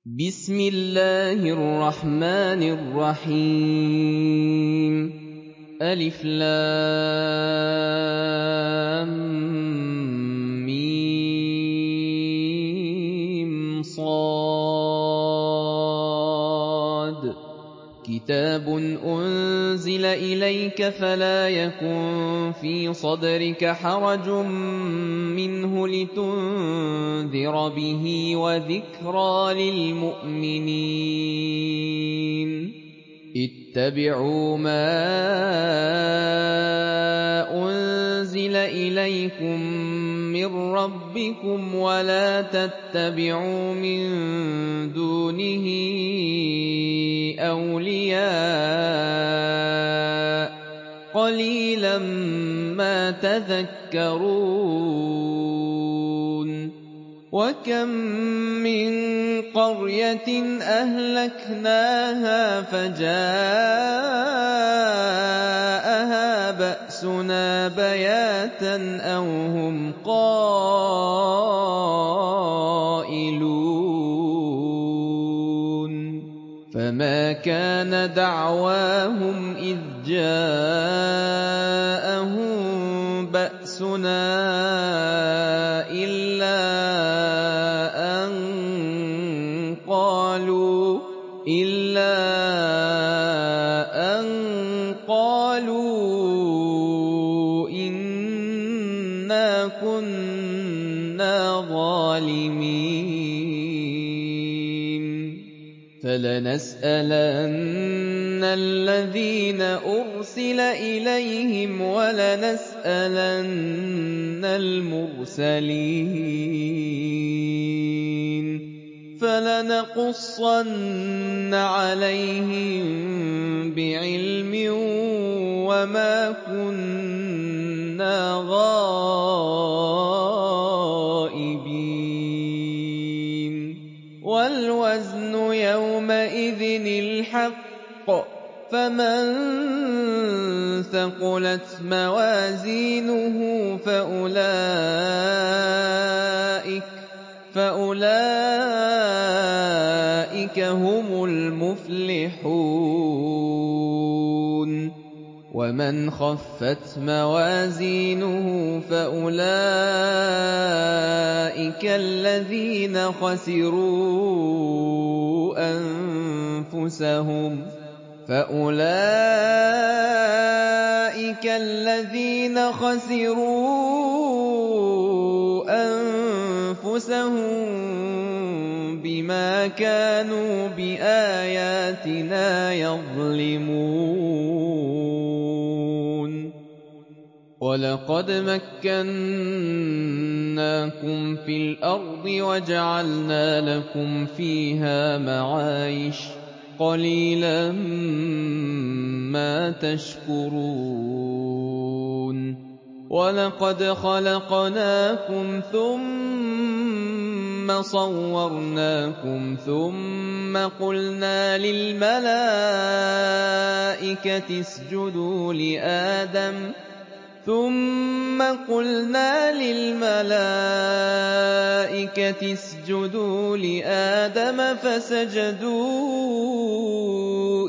بسم الله الرحمن الرحيم ألف لام ميم صاد كتاب أنزل إليك فلا يكن في صدرك حرج منه لتنذر به وذكرى للمؤمنين اتبعوا ما أنزل إليكم من ربكم ولا تتبعوا من دونه أولياء قليلا ما تذكرون وكم من قرية أهلكناها فجاءها بأسنا بياتا أو هم قائلون فما كان دعواهم إذ جاءهم بأسنا إلا أن قالوا إنا كنا ظالمين فلنسألن الذين أرسل إليهم ولنسألن المرسلين فلنقصن عليهم بعلم وما كنا غائبين والوزن يومئذ الحق فمن ثقلت موازينه فأولئك هم المفلحون ومن خفت موازينه فأولئك الذين خسروا أنفسهم بما كانوا بآياتنا يظلمون وَلَقَدْ مَكَّنَّاكُمْ فِي الْأَرْضِ وَجَعَلْنَا لَكُمْ فِيهَا مَعَايِشَ قَلِيلًا ما تَشْكُرُونَ وَلَقَدْ خَلَقْنَاكُمْ ثُمَّ صَوَّرْنَاكُمْ ثُمَّ قُلْنَا لِلْمَلَائِكَةِ اسْجُدُوا لِآدَمَ فسجدوا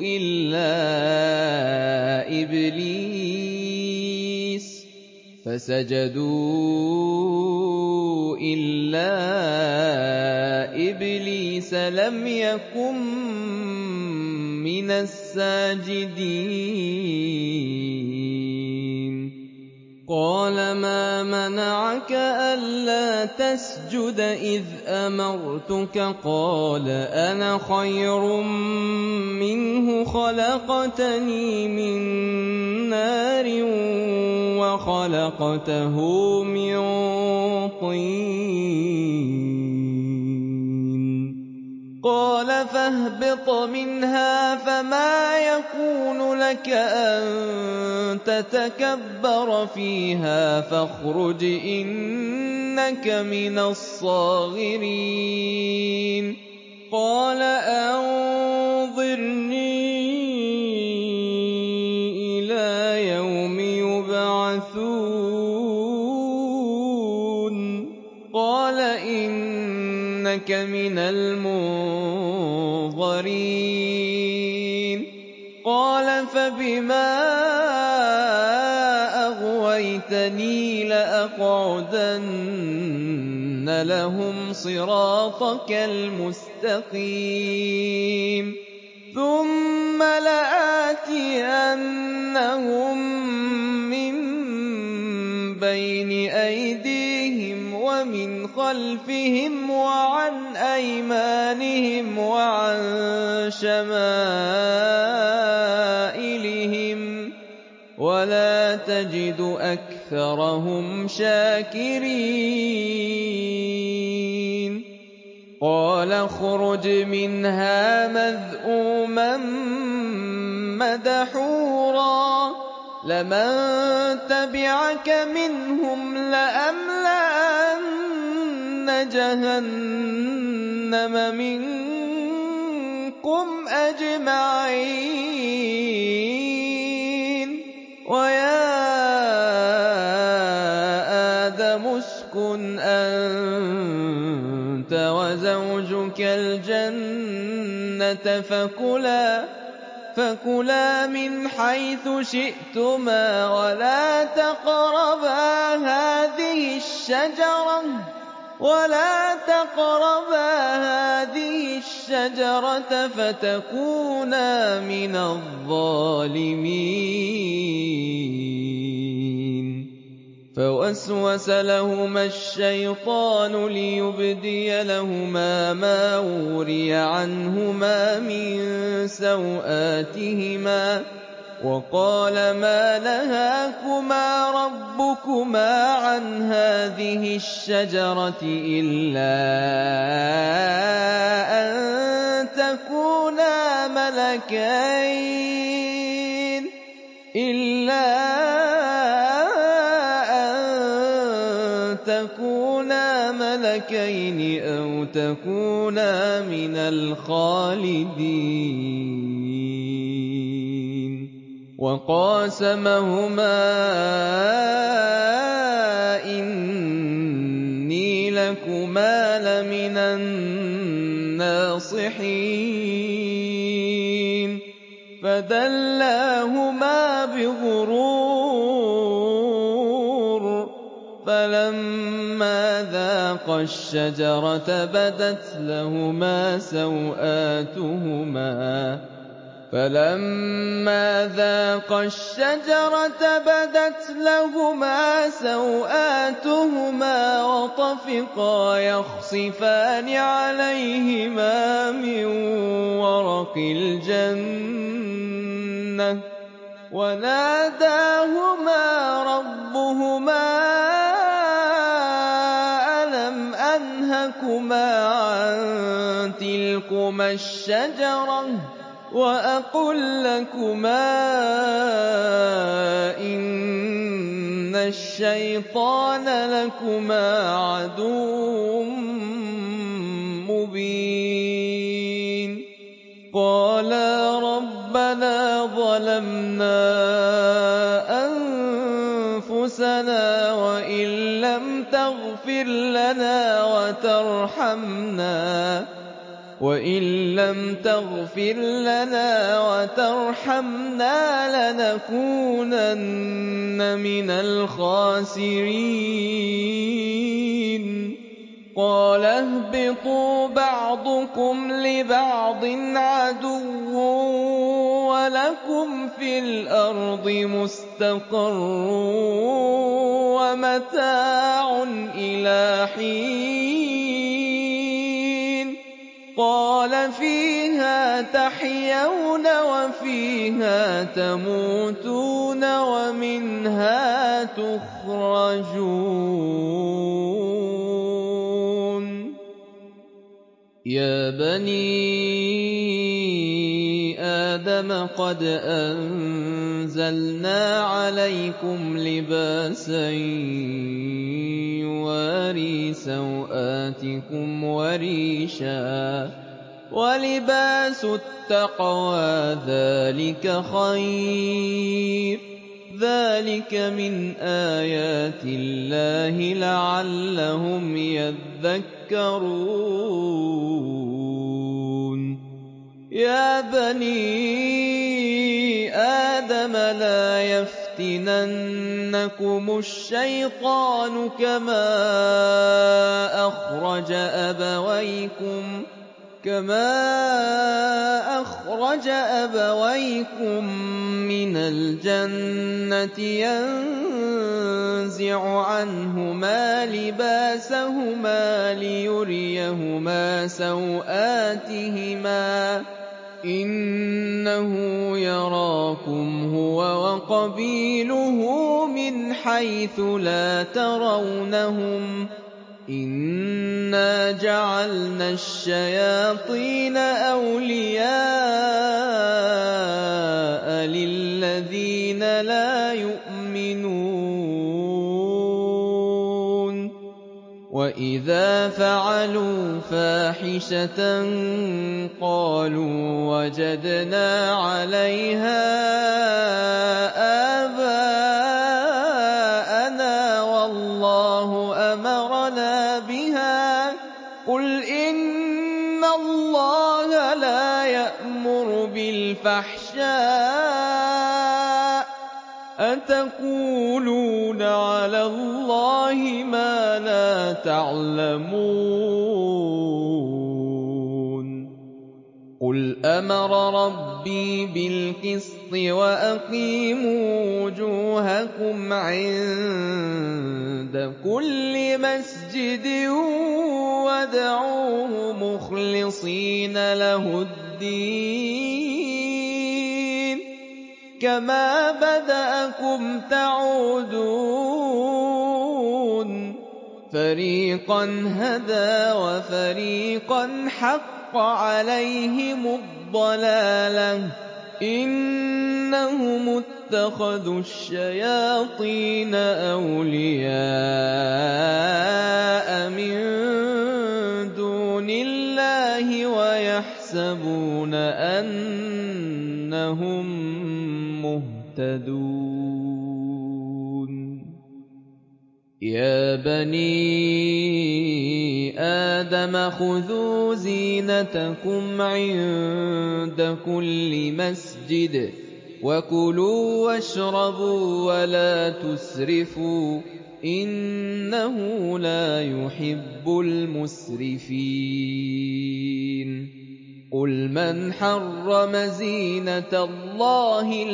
إلا إبليس لم يكن من الساجدين قال ما منعك ألا تسجد إذ أمرتك قال أنا خير منه خلقتني من نار وخلقته من طين قال فاهبط منها فما يكون لك أن تتكبر فيها فاخرج إنك من الصاغرين قال أنظرني إلى يوم يبعثون قال إنك من المنظرين الْمُنظَرِينَ قَالَ فَبِمَا أَغْوَيْتَنِي لَأَقْعُدَنَّ لَهُمْ صِرَاطَكَ الْمُسْتَقِيمَ ثُمَّ لَآتِيَنَّهُم مِّن بَيْنِ أَيْدِيهِمْ وَمِنْ خَلْفِهِمْ وَعَنْ أَيْمَانِهِمْ وَعَن شَمَائِلِهِمْ وَلَا تَجِدُ أَكْثَرَهُمْ شَاكِرِينَ قَالَ اخْرُجْ مِنْهَا مَذْءُومًا مَّدْحُورًا ۖ لَّمَن تَبِعَكَ مِنْهُمْ لَأَمْلَأَنَّ جَهَنَّمَ مِنكُمْ أَجْمَعِينَ وَيَا آدَمُ اسْكُنْ أَنتَ وَزَوْجُكَ الْجَنَّةَ فَكُلَا مِنْ حَيْثُ شِئْتُمَا وَلَا تَقْرَبَا هَٰذِهِ الشَّجَرَةَ فَتَكُونَا مِنَ الظَّالِمِينَ فَوَسْوَسَ لَهُمَا الشَّيْطَانُ لِيُبْدِيَ لَهُمَا مَا وُرِيَ عَنْهُمَا مِن سَوْآتِهِمَا وَقَالَ مَا نَهَاكُمَا رَبُّكُمَا عَنْ هَٰذِهِ الشَّجَرَةِ إِلَّا أَن تَكُونَا مَلَكَيْنِ أَوْ تَكُونَا مِنَ الْخَالِدِينَ وَقَاسَمَهُمَا إِنِّي لَكُمَا لَمِنَ النَّاصِحِينَ فَدَلَّاهُمَا بِغُرُورٍ فَلَمَّا ذَاقَا الشَّجَرَةَ بَدَتْ لَهُمَا سَوْآتُهُمَا وَطَفِقَا يَخْصِفَانِ عَلَيْهِمَا مِن وَرَقِ الْجَنَّةِ وَنَادَاهُمَا رَبُّهُمَا أَلَمْ أَنْهَكُمَا عَن تِلْكُمَا الشَّجَرَةِ وَأَقُل لَّكُمَا إِنَّ الشَّيْطَانَ لَكُمَا عَدُوٌّ مُّبِينٌ قَالَا رَبَّنَا ظَلَمْنَا أَنفُسَنَا وَإِن لَّمْ تَغْفِرْ لَنَا وَتَرْحَمْنَا لَنَكُونَنَّ مِنَ الْخَاسِرِينَ قَالَ اهْبِطُوا بَعْضُكُمْ لِبَعْضٍ عَدُوٌّ وَلَكُمْ فِي الْأَرْضِ مُسْتَقَرٌّ وَمَتَاعٌ إِلَىٰ حِينٍ قَالَ فِيهَا تَحْيَوْنَ وَفِيهَا تَمُوتُونَ وَمِنْهَا تُخْرَجُونَ يَا بَنِي آدَمَ قَدْ أَنزَلْنَا عَلَيْكُمْ لِبَاسًا يُوَارِي سَوْآتِكُمْ وَرِيشًا ۖ وَلِبَاسُ التَّقْوَىٰ ذَٰلِكَ خَيْرٌ ۚ ذَٰلِكَ مِنْ آيَاتِ اللَّهِ لَعَلَّهُمْ يَذَّكَّرُونَ يَا بَنِي آدَمَ لَا يَفْتِنَنَّكُمُ الشَّيْطَانُ كَمَا أَخْرَجَ أَبَوَيْكُم مِّنَ الْجَنَّةِ يَنزِعُ عَنْهُمَا لِبَاسَهُمَا لِيُرِيَهُمَا سَوْآتِهِمَا ۗ إِنَّهُ يَرَاكُمْ هُوَ وَقَبِيلُهُ مِنْ حَيْثُ لَا تَرَوْنَهُمْ ۗ إِنَّا جَعَلْنَا الشَّيَاطِينَ أَوْلِيَاءَ لِلَّذِينَ لَا يُؤْمِنُونَ ۖ وَإِذَا فَعَلُوا فَاحِشَةً قَالُوا وَجَدْنَا عَلَيْهَا آبَاءَنَا وَاللَّهُ أَمَرَنَا بِهَا ۗ قُلْ إِنَّ اللَّهَ لَا يَأْمُرُ بِالْفَحْشَاءِ ۖ أَتَقُولُونَ عَلَى اللَّهِ مَا لَا تَعْلَمُونَ قُلْ أَمَرَ رَبِّي بِالْقِسْطِ وَأَقِيمُوا وُجُوهَكُمْ عِندَ كُلِّ مَسْجِدٍ وَادْعُوهُ مُخْلِصِينَ لَهُ الدِّينَ كَمَا بَدَأَكُمْ تَعُودُونَ فَرِيقًا هَدَىٰ وَفَرِيقًا حَقَّ عَلَيْهِمُ الضَّلَالَةُ ۗ إِنَّهُمُ اتَّخَذُوا الشَّيَاطِينَ أَوْلِيَاءَ مِن دُونِ اللَّهِ وَيَحْسَبُونَ أَنَّهُم مُّهْتَدُونَ يَا بَنِي آدَمَ خُذُوا زِينَتَكُمْ عِندَ كُلِّ مَسْجِدٍ وَكُلُوا وَاشْرَبُوا وَلَا تُسْرِفُوا ۚ إِنَّهُ لَا يُحِبُّ الْمُسْرِفِينَ قُلْ مَنْ حَرَّمَ زِينَةَ اللَّهِ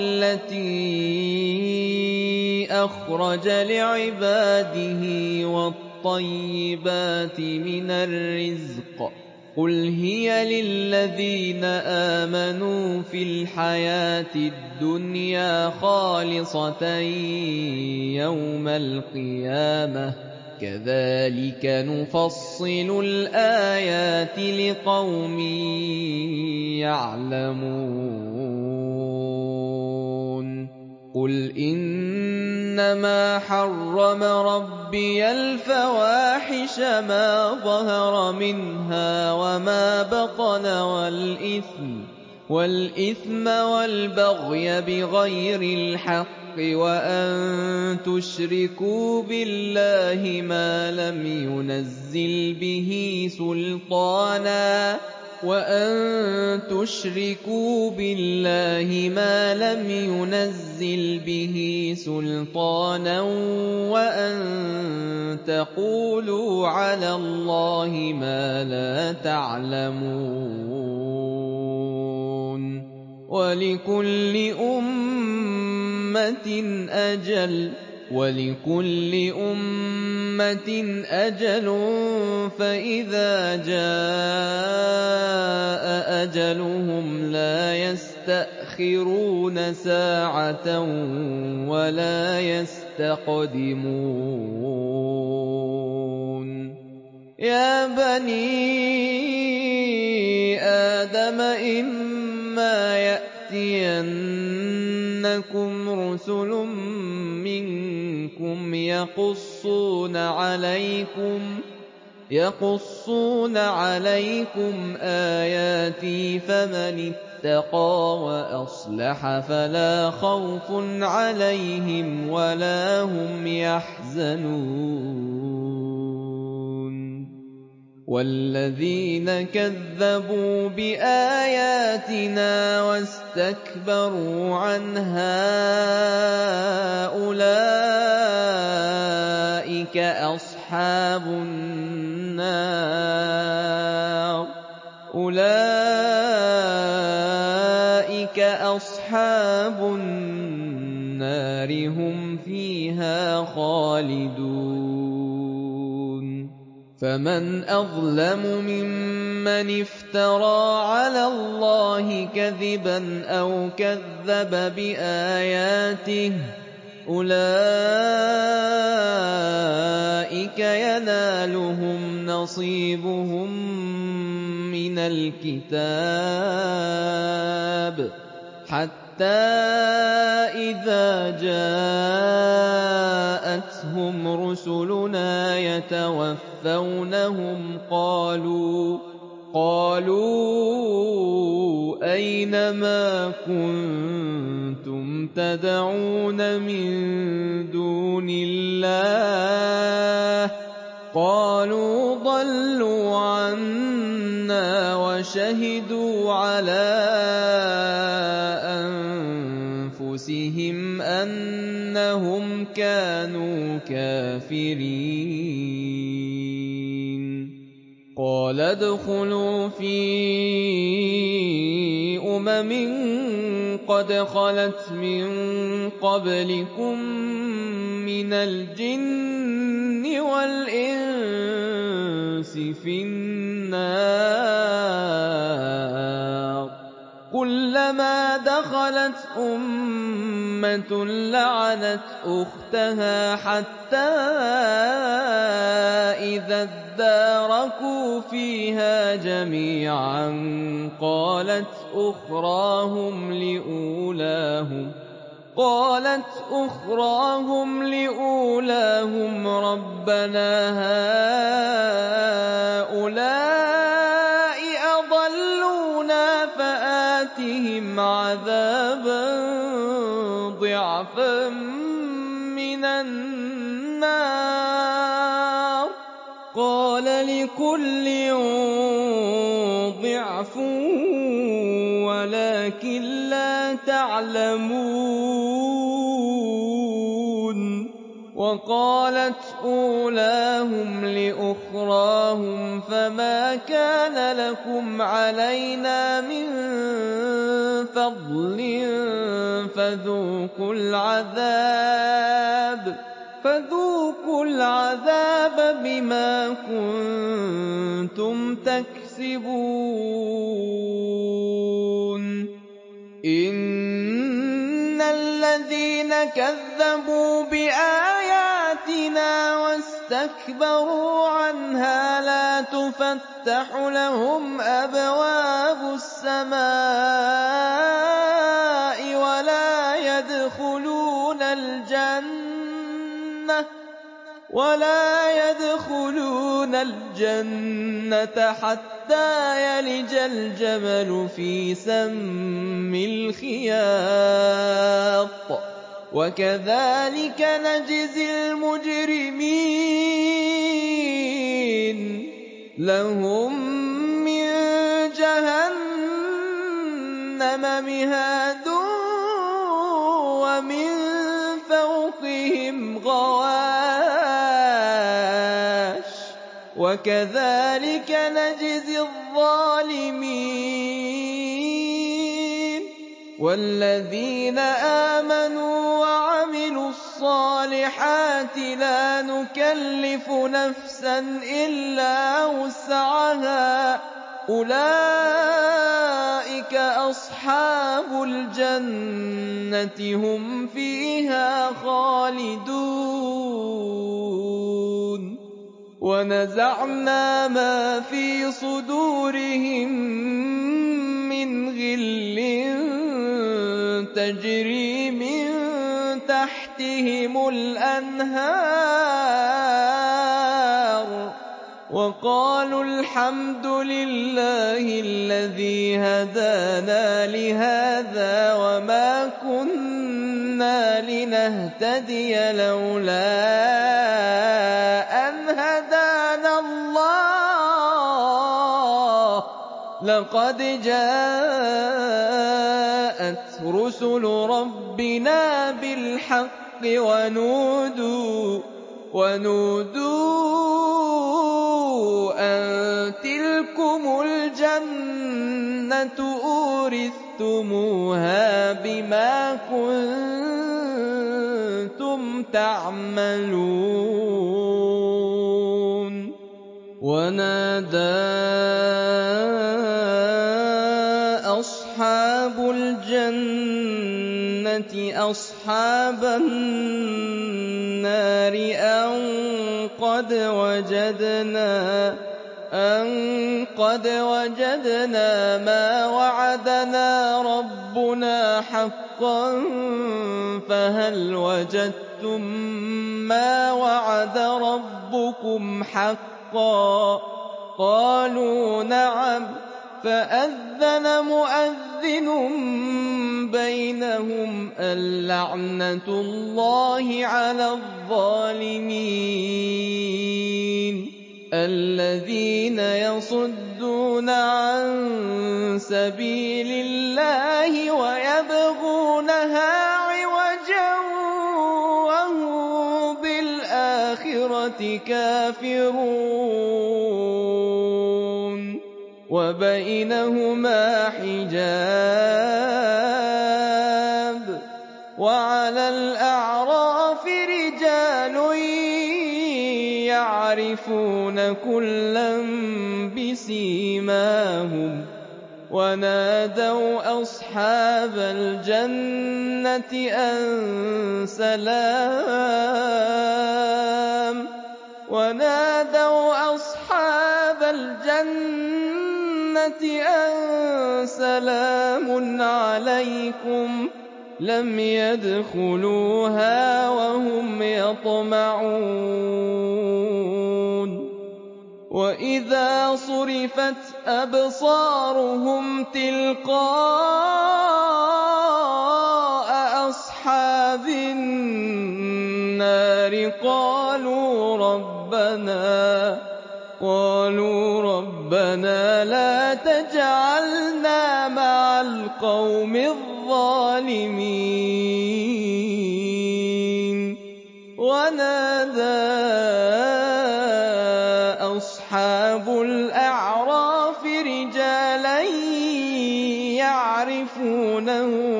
الَّتِي أَخْرَجَ لِعِبَادِهِ وَالطَّيِّبَاتِ مِنَ الرِّزْقِ ۚ قُلْ هِيَ لِلَّذِينَ آمَنُوا فِي الْحَيَاةِ الدُّنْيَا خَالِصَةً يَوْمَ الْقِيَامَةِ ۗ كَذَٰلِكَ نُفَصِّلُ الْآيَاتِ لِقَوْمٍ يَعْلَمُونَ قُلْ إِنَّمَا حَرَّمَ رَبِّيَ الْفَوَاحِشَ مَا ظَهَرَ مِنْهَا وَمَا بَطَنَ وَالْإِثْمَ وَالْبَغْيَ بِغَيْرِ الْحَقِّ وَأَن تُشْرِكُوا بِاللَّهِ مَا لَمْ يُنَزِّلْ بِهِ سُلْطَانًا وَأَن تَقُولُوا عَلَى اللَّهِ مَا لَا تَعْلَمُونَ وَلِكُلِّ أُمَّةٍ أَجَلٌ فَإِذَا جَاءَ أَجَلُهُمْ لَا يَسْتَأْخِرُونَ سَاعَةً وَلَا يَسْتَقْدِمُونَ يَا بَنِي آدَمَ إِمَّا يَأْتِيَنَّكُمْ رُسُلٌ مِّنكُمْ يَقُصُّونَ عَلَيْكُمْ آيَاتِي فَمَنِ اتَّقَىٰ وَأَصْلَحَ فَلَا خَوْفٌ عَلَيْهِمْ وَلَا هُمْ يَحْزَنُونَ وَالَّذِينَ كَذَّبُوا بِآيَاتِنَا وَاسْتَكْبَرُوا عَنْهَا أُولَٰئِكَ أَصْحَابُ النَّارِ ۖ هُمْ فِيهَا خَالِدُونَ فَمَنْ أَظْلَمُ مِمَّنِ افْتَرَىٰ عَلَى اللَّهِ كَذِبًا أَوْ كَذَّبَ بِآيَاتِهِ ۚ أُولَٰئِكَ يَنَالُهُمْ نَصِيبُهُم مِّنَ الْكِتَابِ حَتَّىٰ إِذَا جَاءَتْهُمْ رُسُلُنَا يَتَوَفَّوْنَهُمْ قَالُوا أَيْنَ مَا كُنتُمْ تَدْعُونَ مِن دُونِ اللَّهِ ۖ قَالُوا ضَلُّوا عَنَّا وَشَهِدُوا عَلَىٰ أَنفُسِهِمْ أَنَّهُمْ كَانُوا كَافِرِينَ قَالَ ادْخُلُوا فِي أُمَمٍ قَدْ خَلَتْ مِن قَبْلِكُم مِّنَ الْجِنِّ وَالْإِنسِ فِي النَّارِ كُلَّمَا دَخَلَتْ أُمَّةٌ لَّعَنَتْ أُخْتَهَا حَتَّىٰ إِذَا ادَّارَكُوا فِيهَا جَمِيعًا قَالَتْ أُخْرَاهُمْ لِأُولَاهُمْ رَبَّنَا هَٰؤُلَاءِ أَضَلُّونَا فَآتِهِمْ عَذَابًا ضِعْفًا مِّنَ النَّارِ ۖ قَالَ لِكُلٍّ ضِعْفٌ وَلَٰكِن لَّا تَعْلَمُونَ وَقَالَتْ أُولَاهُمْ لِأُخْرَاهُمْ فَمَا كَانَ لَكُمْ عَلَيْنَا مِن فَضْلٍ فَذُوقُوا الْعَذَابَ بِمَا كُنتُمْ تَكْسِبُونَ إِنَّ الَّذِينَ كَذَّبُوا بِآيَاتِنَا واستكبروا عنها لا تفتح لهم أبواب السماء ولا يدخلون الجنة حتى يلج الجمل في سم الخياط وكذلك نجزي المجرمين لهم من جهنم مهاد ومن فوقهم غواش وكذلك نجزي الظالمين والذين آمنوا وعملوا الصالحات لا نكلف نفسا إلا وسعها أولئك أصحاب الجنة هم فيها خالدون ونزعنا ما في صدورهم من غل تجري من تحتهم الأنهار وقالوا الحمد لله الذي هدانا لهذا وما كنا لنهتدي لولا أن هدانا الله لَقَدْ جَاءَتْ رُسُلُ رَبِّنَا بِالْحَقِّ وَنُودُوا أَن تِلْكُمُ الْجَنَّةُ أُورِثْتُمُوهَا بِمَا كُنتُمْ تَعْمَلُونَ وَنَادَىٰ أَصْحَابُ الْجَنَّةِ أَصْحَابَ النَّارِ أَن قَدْ وَجَدْنَا مَا وَعَدَنَا رَبُّنَا حَقًّا فَهَلْ وَجَدتُّم مَّا وَعَدَ رَبُّكُمْ حَقًّا ۖ قَالُوا نَعَمْ ۖ فَأَذَّنَ مُؤَذِّنٌ بَيْنَهُمْ اللَّعْنَةُ اللَّهِ عَلَى الظَّالِمِينَ الَّذِينَ يَصُدُّونَ عَن سَبِيلِ اللَّهِ وَيَبْغُونَهَا عِوَجًا وَهُم بِالْآخِرَةِ كَافِرُونَ وَبَيْنَهُمَا حِجَابٌ ۚ وَعَلَى الْأَعْرَافِ رِجَالٌ يَعْرِفُونَ كُلًّا بِسِيمَاهُمْ وَنَادَوْا أَصْحَابَ الْجَنَّةِ أَن سَلَامٌ عَلَيْكُمْ ۚ لَمْ يَدْخُلُوهَا وَهُمْ يَطْمَعُونَ وَإِذَا صُرِفَتْ أَبْصَارُهُمْ تِلْقَاءَ أَصْحَابِ النَّارِ قَالُوا رَبَّنَا لَا تَجْعَلْنَا مَعَ الْقَوْمِ الظَّالِمِينَ وَنَادَىٰ أَصْحَابُ الْأَعْرَافِ رِجَالًا يَعْرِفُونَهُم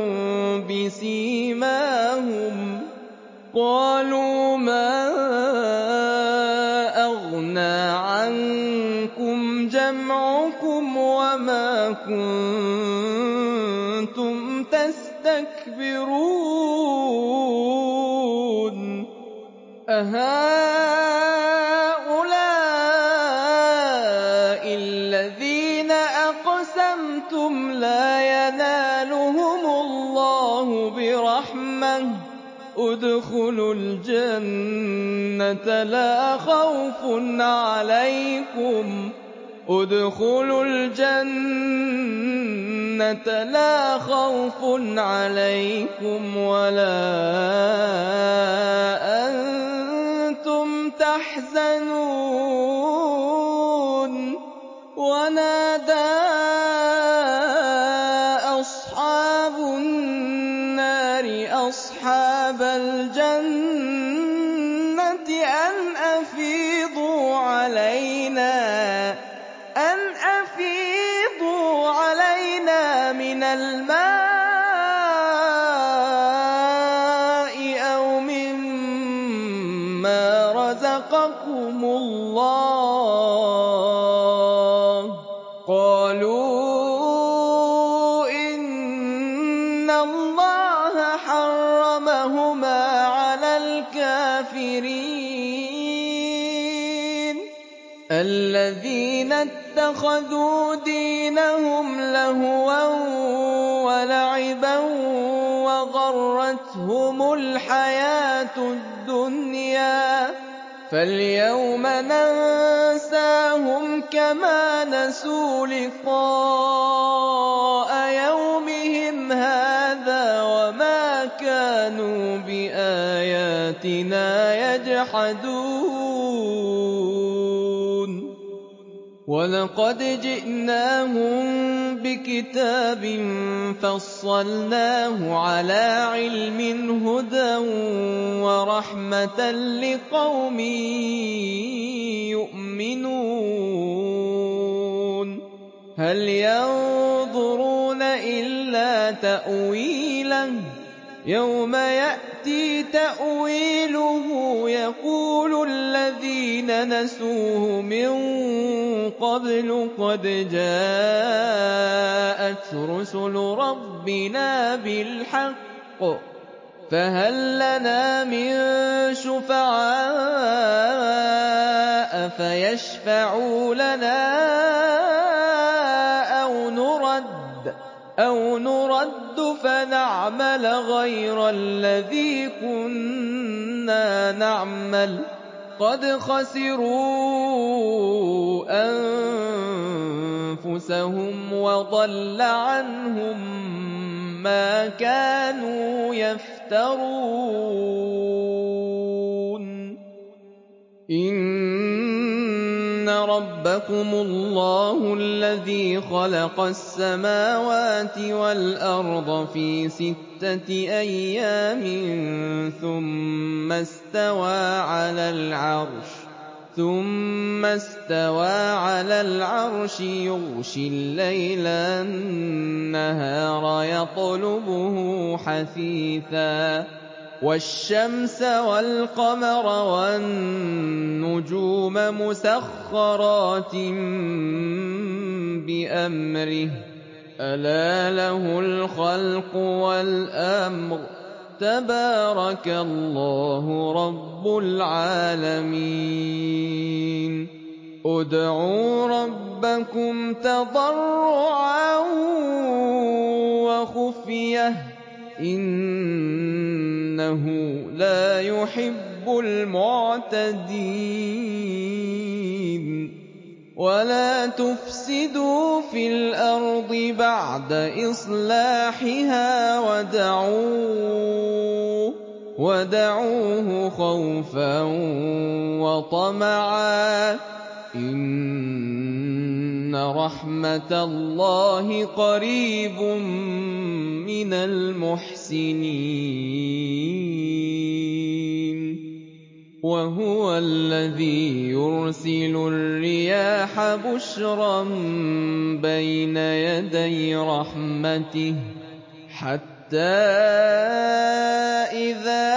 بِسِيمَاهُمْ قَالُوا مَا أَغْنَىٰ عَنكُمْ جَمْعُكُمْ وَمَا كُنتُمْ تَسْتَكْبِرُونَ أَهَٰؤُلَاءِ الَّذِينَ أَقْسَمْتُمْ لَا يَنَالُهُمُ اللَّهُ بِرَحْمَةٍ ۚ ادْخُلُوا الْجَنَّةَ لَا خَوْفٌ عَلَيْكُمْ وَلَا أَنتُمْ تَحْزَنُونَ وَنَادَىٰ أَصْحَابُ النَّارِ أَصْحَابَ الْجَنَّةِ أَنْ أَفِيضُوا عَلَيْنَا مِنَ الْمَاءِ أَوْ مِمَّا رَزَقَكُمُ اللَّهُ ۚ قَالُوا إِنَّ اللَّهَ حَرَّمَهُمَا عَلَى الْكَافِرِينَ الَّذِينَ اتَّخَذُوا دِينَهُمْ لَهْوًا وَلَعِبًا وَغَرَّتْهُمُ الْحَيَاةُ الدُّنْيَا ۚ فَالْيَوْمَ نَنسَاهُمْ كَمَا نَسُوا لِقَاءَ يَوْمِهِمْ هَٰذَا وَمَا كَانُوا بِآيَاتِنَا يَجْحَدُونَ وَلَقَدْ جِئْنَاهُم بِكِتَابٍ فَصَّلْنَاهُ عَلَىٰ عِلْمٍ هُدًى وَرَحْمَةً لِّقَوْمٍ يُؤْمِنُونَ هَلْ يَنظُرُونَ إِلَّا تَأْوِيلَهُ ۚ يَوْمَ يَأْتِي تَأْوِيلُهُ يَقُولُ الَّذِينَ نَسُوهُ مِن قَبْلُ قَدْ جَاءَتْ رُسُلُ رَبِّنَا بِالْحَقِّ فَهَل لَّنَا مِن شُفَعَاءَ فَيَشْفَعُوا لَنَا أَوْ نُرَدُّ فَنَعْمَلَ غَيْرَ الَّذِي كُنَّا نَعْمَلُ ۚ قَدْ خَسِرُوا أَنفُسَهُمْ وَضَلَّ عَنْهُم مَّا كَانُوا يَفْتَرُونَ إِنَّ رَبَّكُمُ اللَّهُ الَّذِي خَلَقَ السَّمَاوَاتِ وَالْأَرْضَ فِي 6 أَيَّامٍ ثُمَّ اسْتَوَىٰ عَلَى الْعَرْشِ يُغْشِي اللَّيْلَ النَّهَارَ يَطْلُبُهُ حَثِيثًا وَالشَّمْسَ وَالْقَمَرَ وَالنُّجُومَ مُسَخَّرَاتٍ بِأَمْرِهِ ۗ أَلَا لَهُ الْخَلْقُ وَالْأَمْرُ ۗ تَبَارَكَ اللَّهُ رَبُّ الْعَالَمِينَ ادْعُوا رَبَّكُمْ تَضَرُّعًا وَخُفْيَةً إِنَّهُ لَا يُحِبُّ الْمُعْتَدِينَ وَلَا تُفْسِدُوا فِي الْأَرْضِ بَعْدَ إِصْلَاحِهَا وَادْعُوهُ خَوْفًا وَطَمَعًا ۚ إِنَّ رَحْمَتَ اللَّهِ قَرِيبٌ مِّنَ الْمُحْسِنِينَ وَهُوَ الَّذِي يُرْسِلُ الرِّيَاحَ بُشْرًا بَيْنَ يَدَيْ رَحْمَتِهِ حَتَّىٰ إِذَا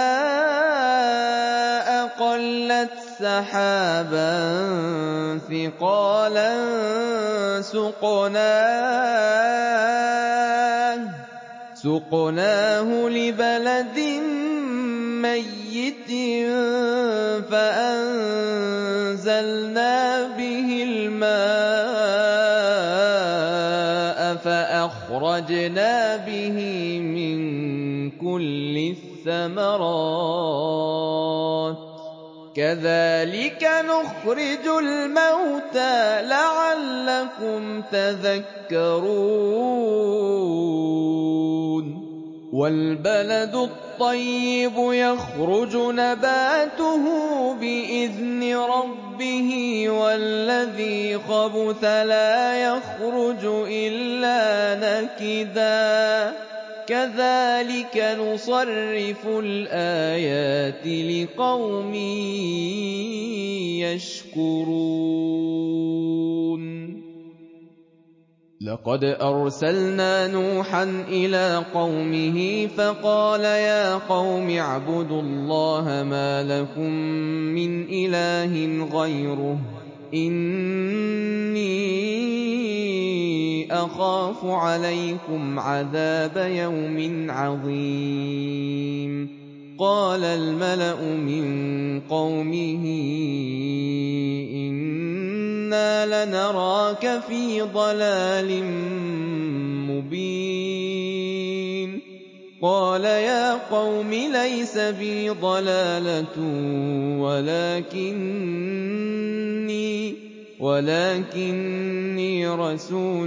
أَقَلَّتْ سَحَابًا ثِقَالًا سُقْنَاهُ لِبَلَدٍ مَّيِّتٍ فَأَنزَلْنَا بِهِ الْمَاءَ فَأَخْرَجْنَا بِهِ مِن كُلِّ الثَّمَرَاتِ ۚ كَذَٰلِكَ نُخْرِجُ الْمَوْتَىٰ لَعَلَّكُمْ تَذَكَّرُونَ وَالْبَلَدُ الطَّيِّبُ يَخْرُجُ نَبَاتُهُ بِإِذْنِ رَبِّهِ وَالَّذِي خَبُثَ لَا يَخْرُجُ إِلَّا نَكِدًا ۚ كَذَٰلِكَ نُصَرِّفُ الْآيَاتِ لِقَوْمٍ يَشْكُرُونَ لَقَدْ أَرْسَلْنَا نُوحًا إِلَىٰ قَوْمِهِ فَقَالَ يَا قَوْمِ اعْبُدُوا اللَّهَ مَا لَكُم مِّنْ إِلَٰهٍ غَيْرُهُ إِنِّي أَخَافُ عَلَيْكُمْ عَذَابَ يَوْمٍ عَظِيمٍ قَالَ الْمَلَأُ مِن قَوْمِهِ إِنَّا لَنَرَاكَ فِي ضَلَالٍ مُّبِينٍ قَالَ يَا قَوْمِ لَيْسَ بِي ضَلَالَةٌ وَلَٰكِنِّي رَسُولٌ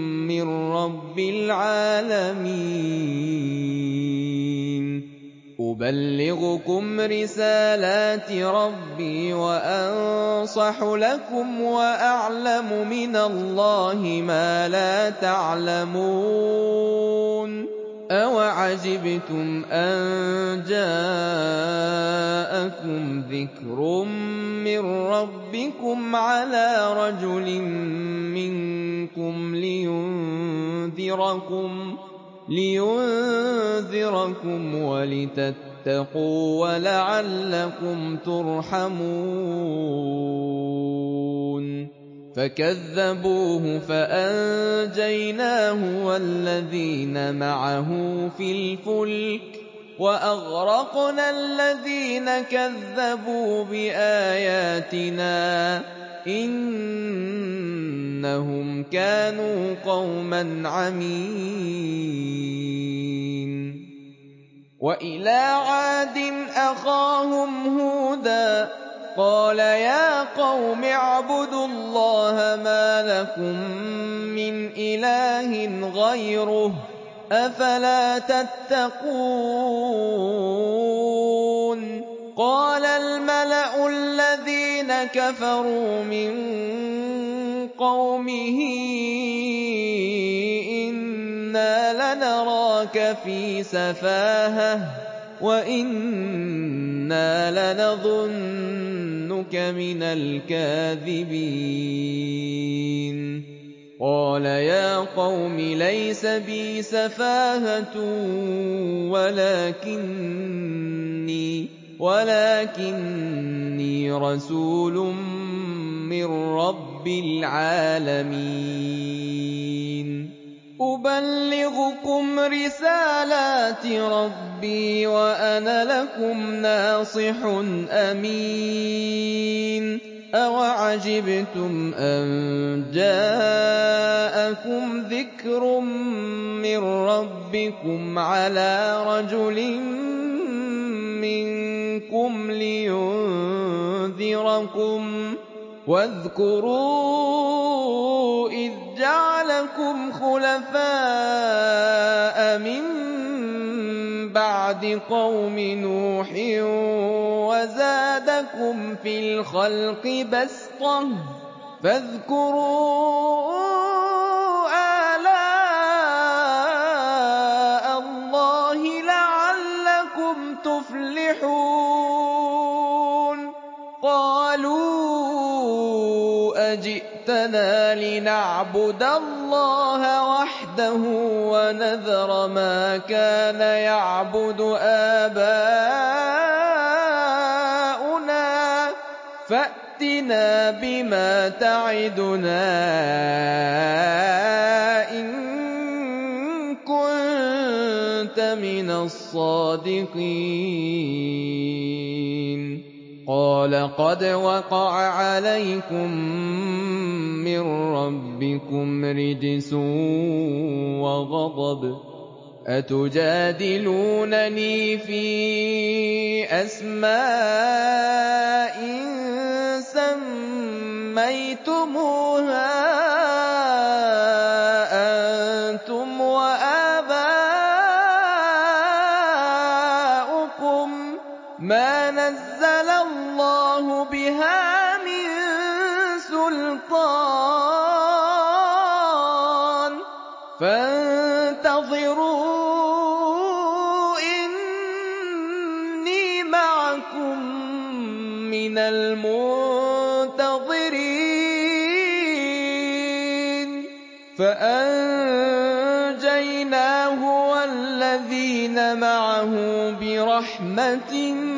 مِّن رَّبِّ الْعَالَمِينَ أُبَلِّغُكُمْ رِسَالَاتِ رَبِّي وَأَنصَحُ لَكُمْ وَأَعْلَمُ مِنَ اللَّهِ مَا لَا تَعْلَمُونَ أَوَعَجِبْتُمْ أَن جَاءَكُمْ ذِكْرٌ مِّن رَّبِّكُمْ عَلَىٰ رَجُلٍ مِّنكُمْ لِيُنذِرَكُمْ وَلِتَتَّقُوا وَلَعَلَّكُمْ تُرْحَمُونَ فَكَذَّبُوهُ فَأَنجَيْنَاهُ وَالَّذِينَ مَعَهُ فِي الْفُلْكِ وَأَغْرَقْنَا الَّذِينَ كَذَّبُوا بِآيَاتِنَا ۚ إِنَّهُمْ كَانُوا قَوْمًا عَمِينَ وَإِلَىٰ عَادٍ أَخَاهُمْ هُودًا قَالَ يَا قَوْمِ اعْبُدُوا اللَّهَ مَا لَكُم مِّنْ إِلَٰهٍ غَيْرُهُ ۖ أَفَلَا تَتَّقُونَ قَالَ الْمَلَأُ الَّذِينَ كَفَرُوا مِن قَوْمِهِ إِنَّا لَنَرَاكَ فِي سَفَاهَةٍ وَإِنَّا لَنَظُنُّكَ مِنَ الْكَاذِبِينَ قَالَ يَا قَوْمِ لَيْسَ بِي سَفَاهَةٌ وَلَٰكِنِّي رَسُولٌ مِّن رَّبِّ الْعَالَمِينَ أُبَلِّغُكُمْ رِسَالَاتِ رَبِّي وَأَنَا لَكُمْ نَاصِحٌ أَمِينٌ أَوَعَجِبْتُمْ أَن جَاءَكُمْ ذِكْرٌ مِّن رَّبِّكُمْ عَلَىٰ رَجُلٍ مِّنكُمْ لِيُنذِرَكُمْ ۚ وَاذْكُرُوا إِذْ جَعَلَكُمْ خُلَفَاءَ مِن بَعْدِ قَوْمِ نُوحٍ وَزَادَكُمْ فِي الْخَلْقِ بَسْطَةً ۖ فَاذْكُرُوا آلَاءَ اللَّهِ لَعَلَّكُمْ تُفْلِحُونَ قَالُوا أَجِئْتَنَا لِنَعْبُدَ اللَّهَ وَحْدَهُ وَنَذَرَ مَا كَانَ يَعْبُدُ آبَاؤُنَا فَأْتِنَا بِمَا تَعِدُنَا إِن كُنتَ مِنَ الصَّادِقِينَ قَالَ قَدْ وَقَعَ عَلَيْكُم مِّن رَّبِّكُمْ رِجْسٌ وَغَضَبٌ أَتُجَادِلُونَنِي فِي أَسْمَاءٍ سَمَّيْتُمُوهَا أَنتُمْ وَآبَاؤُكُم مَّا نَزَّلَ اللَّهُ بِهَا مِن سُلْطَانٍ فَانتَظِرُوا إِنِّي مَعَكُم مِّنَ الْمُنتَظِرِينَ فَأَنجَيْنَاهُ وَالَّذِينَ مَعَهُ بِرَحْمَةٍ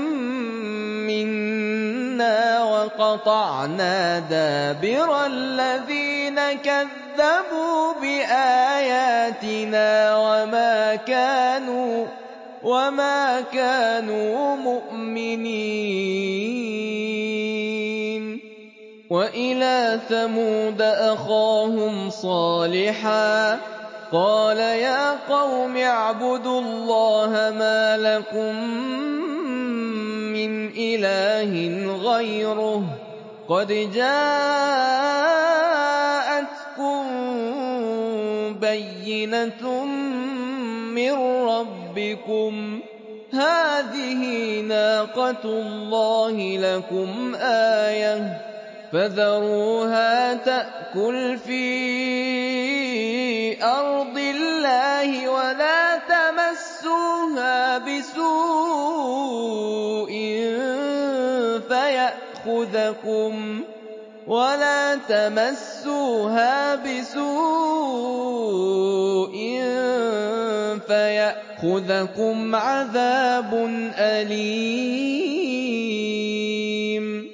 مِّنَّا وَقَطَعْنَا دَابِرَ الَّذِينَ كَذَّبُوا بِآيَاتِنَا وَمَا كَانُوا مُؤْمِنِينَ وَإِلَىٰ ثَمُودَ أَخَاهُمْ صَالِحًا قَالَ يَا قَوْمِ اعْبُدُوا اللَّهَ مَا لَكُم مِّنْ إِلَٰهٍ غَيْرُهُ ۖ قَدْ جَاءَتْكُم بَيِّنَةٌ مِّن رَّبِّكُمْ ۖ هَٰذِهِ نَاقَةُ اللَّهِ لَكُمْ آيَةً فَذَرُوهَا تَأْكُلْ فِي أَرْضِ اللَّهِ وَلَا تَمَسُّوهَا بِسُوءٍ فَيَأْخُذَكُمْ عَذَابٌ أَلِيمٌ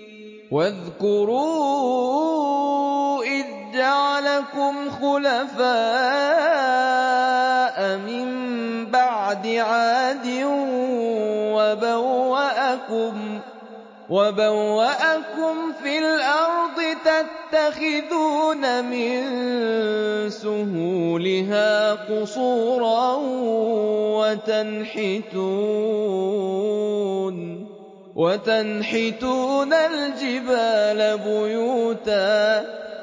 وَاذْكُرُوا إِذْ جَعَلَكُمْ خُلَفَاءَ مِن بَعْدِ عَادٍ وَبَوَّأَكُمْ فِي الْأَرْضِ تَتَّخِذُونَ مِن سُهُولِهَا قُصُورًا وَتَنْحِتُونَ الْجِبَالَ بُيُوتًا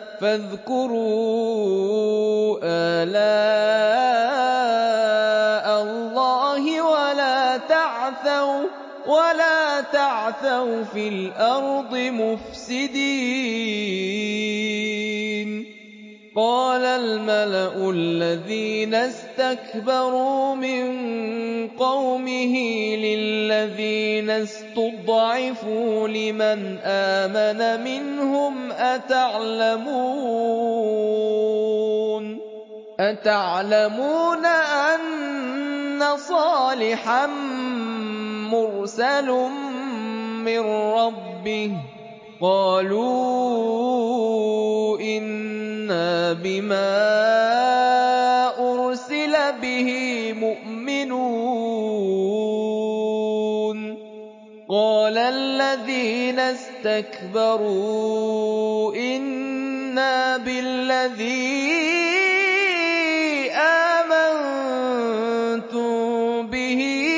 فَاذْكُرُوا آلَاءَ اللَّهِ وَلَا تَعْثَوْا فِي الْأَرْضِ مُفْسِدِينَ قَالَ الْمَلَأُ الَّذِينَ اسْتَكْبَرُوا مِن قَوْمِهِ لِلَّذِينَ اسْتُضْعِفُوا لِمَنْ آمَنَ مِنْهُمْ أَتَعْلَمُونَ أَنَّ صَالِحًا مُّرْسَلٌ مِّن رَّبِّهِ ۚ قَالُوا إِنَّا بِمَا أُرْسِلَ بِهِ مُؤْمِنُونَ قَالَ الَّذِينَ اسْتَكْبَرُوا إِنَّا بِالَّذِي آمَنتُم بِهِ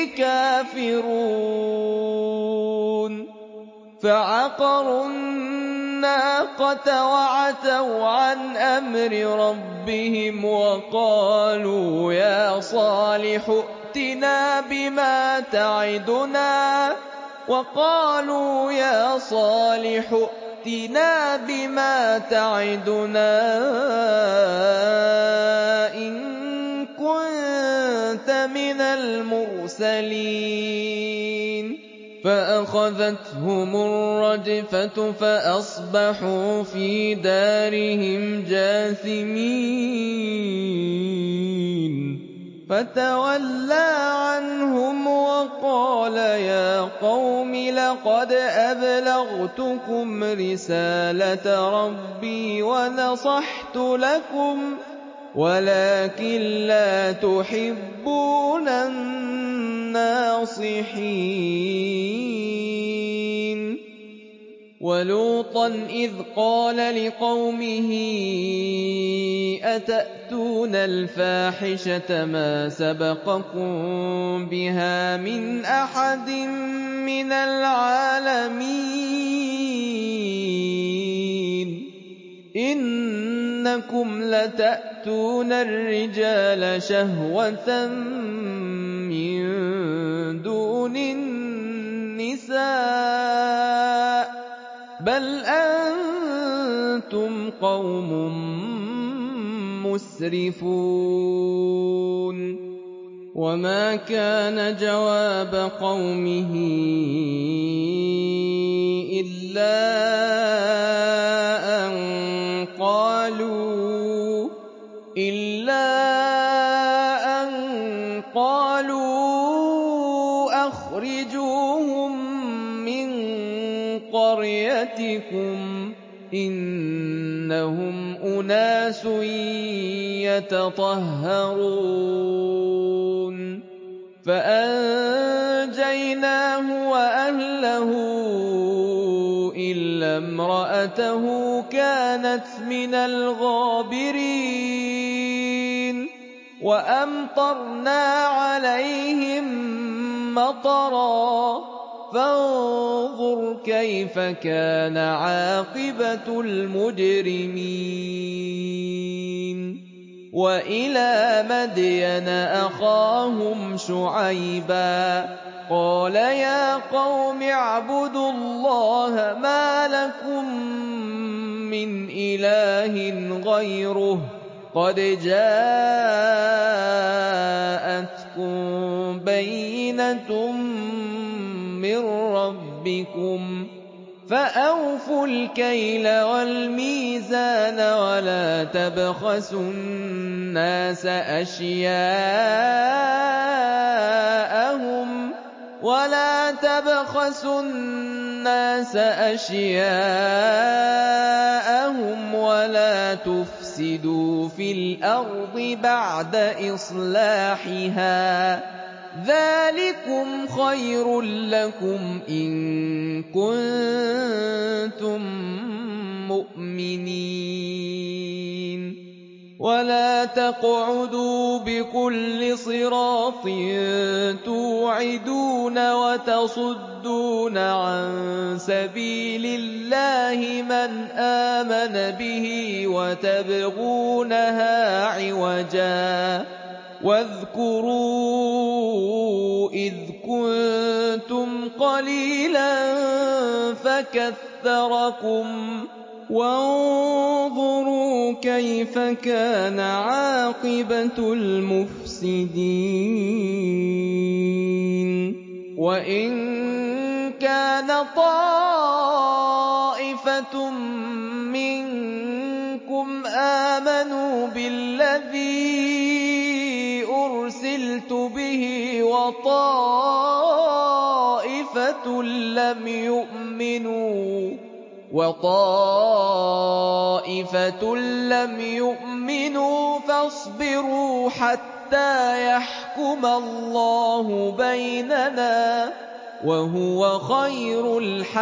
كَافِرُونَ فَعَقَرُوا النَّاقَةَ وَعَتَوْا عَنْ أَمْرِ رَبِّهِمْ وَقَالُوا يَا صَالِحُ ائْتِنَا بِمَا تَعِدُنَا إِن كُنتَ مِنَ الْمُرْسَلِينَ فَأَخَذَتْهُمُ الرَّجْفَةُ فَأَصْبَحُوا فِي دَارِهِمْ جَاثِمِينَ فَتَوَلَّىٰ عَنْهُمْ وَقَالَ يَا قَوْمِ لَقَدْ أَبْلَغْتُكُمْ رِسَالَةَ رَبِّي وَنَصَحْتُ لَكُمْ وَلَٰكِن لَّا تُحِبُّونَ النَّاصِحِينَ وَلُوطًا إِذْ قَالَ لِقَوْمِهِ أَتَأْتُونَ الْفَاحِشَةَ مَا سَبَقَكُم بِهَا مِنْ أَحَدٍ مِّنَ الْعَالَمِينَ إِنَّكُمْ لَتَأْتُونَ الرِّجَالَ شَهْوَةً مِّن دُونِ النِّسَاءِ بَلْ أَنتُمْ قَوْمٌ مُّسْرِفُونَ وَمَا كَانَ جَوَابَ قَوْمِهِ إِلَّا أَن قَالُوا أَخْرِجُوهُم مِّن قَرْيَتِكُمْ ۖ إِنَّهُمْ أُنَاسٌ يَتَطَهَّرُونَ فَأَنجَيْنَاهُ وَأَهْلَهُ إِلَّا امْرَأَتَهُ كَانَتْ مِنَ الْغَابِرِينَ وَأَمْطَرْنَا عَلَيْهِم مَّطَرًا ۖ فَانظُرْ كَيْفَ كَانَ عَاقِبَةُ الْمُجْرِمِينَ وَإِلَىٰ مَدْيَنَ أَخَاهُمْ شُعَيْبًا قَالَ يَا قَوْمِ اعْبُدُوا اللَّهَ مَا لَكُم مِّنْ إِلَٰهٍ غَيْرُهُ قَدْ جَاءَتْكُم بَيِّنَةٌ مِّن رَّبِّكُمْ فَأَوْفُوا الْكَيْلَ وَالْمِيزَانَ وَلَا تَبْخَسُوا النَّاسَ أَشْيَاءَهُمْ وَلَا تُفْسِدُوا فِي الْأَرْضِ بَعْدَ إِصْلَاحِهَا ۚ ذَٰلِكُمْ خَيْرٌ لَّكُمْ إِن كُنتُم مُّؤْمِنِينَ وَلَا تَقْعُدُوا بِكُلِّ صِرَاطٍ تُوعِدُونَ وَتَصُدُّونَ عَن سَبِيلِ اللَّهِ مَنْ آمَنَ بِهِ وَتَبْغُونَهَا عِوَجًا ۚ وَاذْكُرُوا إِذْ كُنتُمْ قَلِيلًا فَكَثَّرَكُمْ ۖ وَانظُرُوا كَيْفَ كَانَ عَاقِبَةُ الْمُفْسِدِينَ وَإِن كَانَ طَائِفَةٌ مِّنكُمْ آمَنُوا بِالَّذِي أُرْسِلْتُ بِهِ وَطَائِفَةٌ لَّمْ يُؤْمِنُوا فَاصْبِرُوا حَتَّىٰ يَحْكُمَ اللَّهُ بَيْنَنَا ۚ وَهُوَ خَيْرُ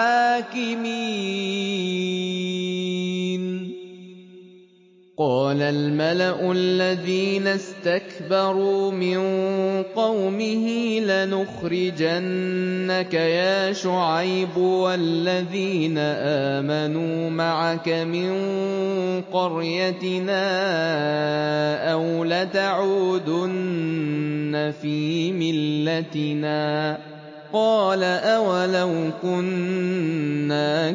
الْحَاكِمِينَ قَالَ الْمَلَأُ الَّذِينَ اسْتَكْبَرُوا مِن قَوْمِهِ لَنُخْرِجَنَّكَ يَا شُعَيْبُ وَالَّذِينَ آمَنُوا مَعَكَ مِن قَرْيَتِنَا أَوْ لَتَعُودُنَّ فِي مِلَّتِنَا ۚ قَالَ أَوَلَوْ كُنَّا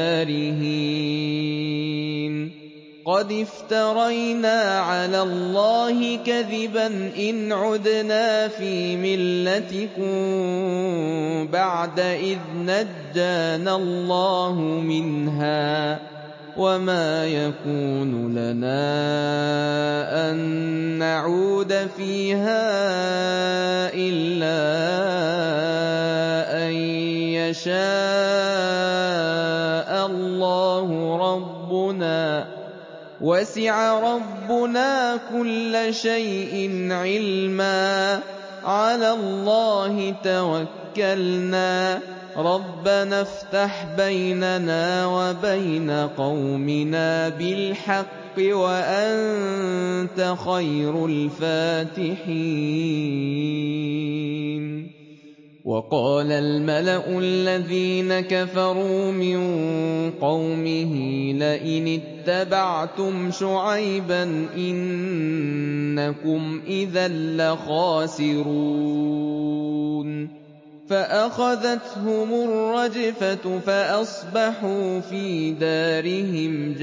كَارِهِينَ قَدِ افْتَرَيْنَا عَلَى اللَّهِ كَذِبًا إِنْ عُدْنَا فِي مِلَّتِكُم بَعْدَ إِذْ نَجَّانَا اللَّهُ مِنْهَا ۚ وَمَا يَكُونُ لَنَا أَن نَّعُودَ فِيهَا إِلَّا أَن يَشَاءَ اللَّهُ رَبُّنَا ۚ وَسِعَ رَبُّنَا كُلَّ شَيْءٍ عِلْمًا ۚ عَلَى اللَّهِ تَوَكَّلْنَا ۚ رَبَّنَا افْتَحْ بَيْنَنَا وَبَيْنَ قَوْمِنَا بِالْحَقِّ وَأَنتَ خَيْرُ الْفَاتِحِينَ وَقَالَ الْمَلَأُ الَّذِينَ كَفَرُوا مِن قَوْمِهِ لَئِنِ اتَّبَعْتُمْ شُعَيْبًا إِنَّكُمْ إِذًا لَّخَاسِرُونَ فَأَخَذَتْهُمُ الرَّجْفَةُ فَأَصْبَحُوا فِي دَارِهِمْ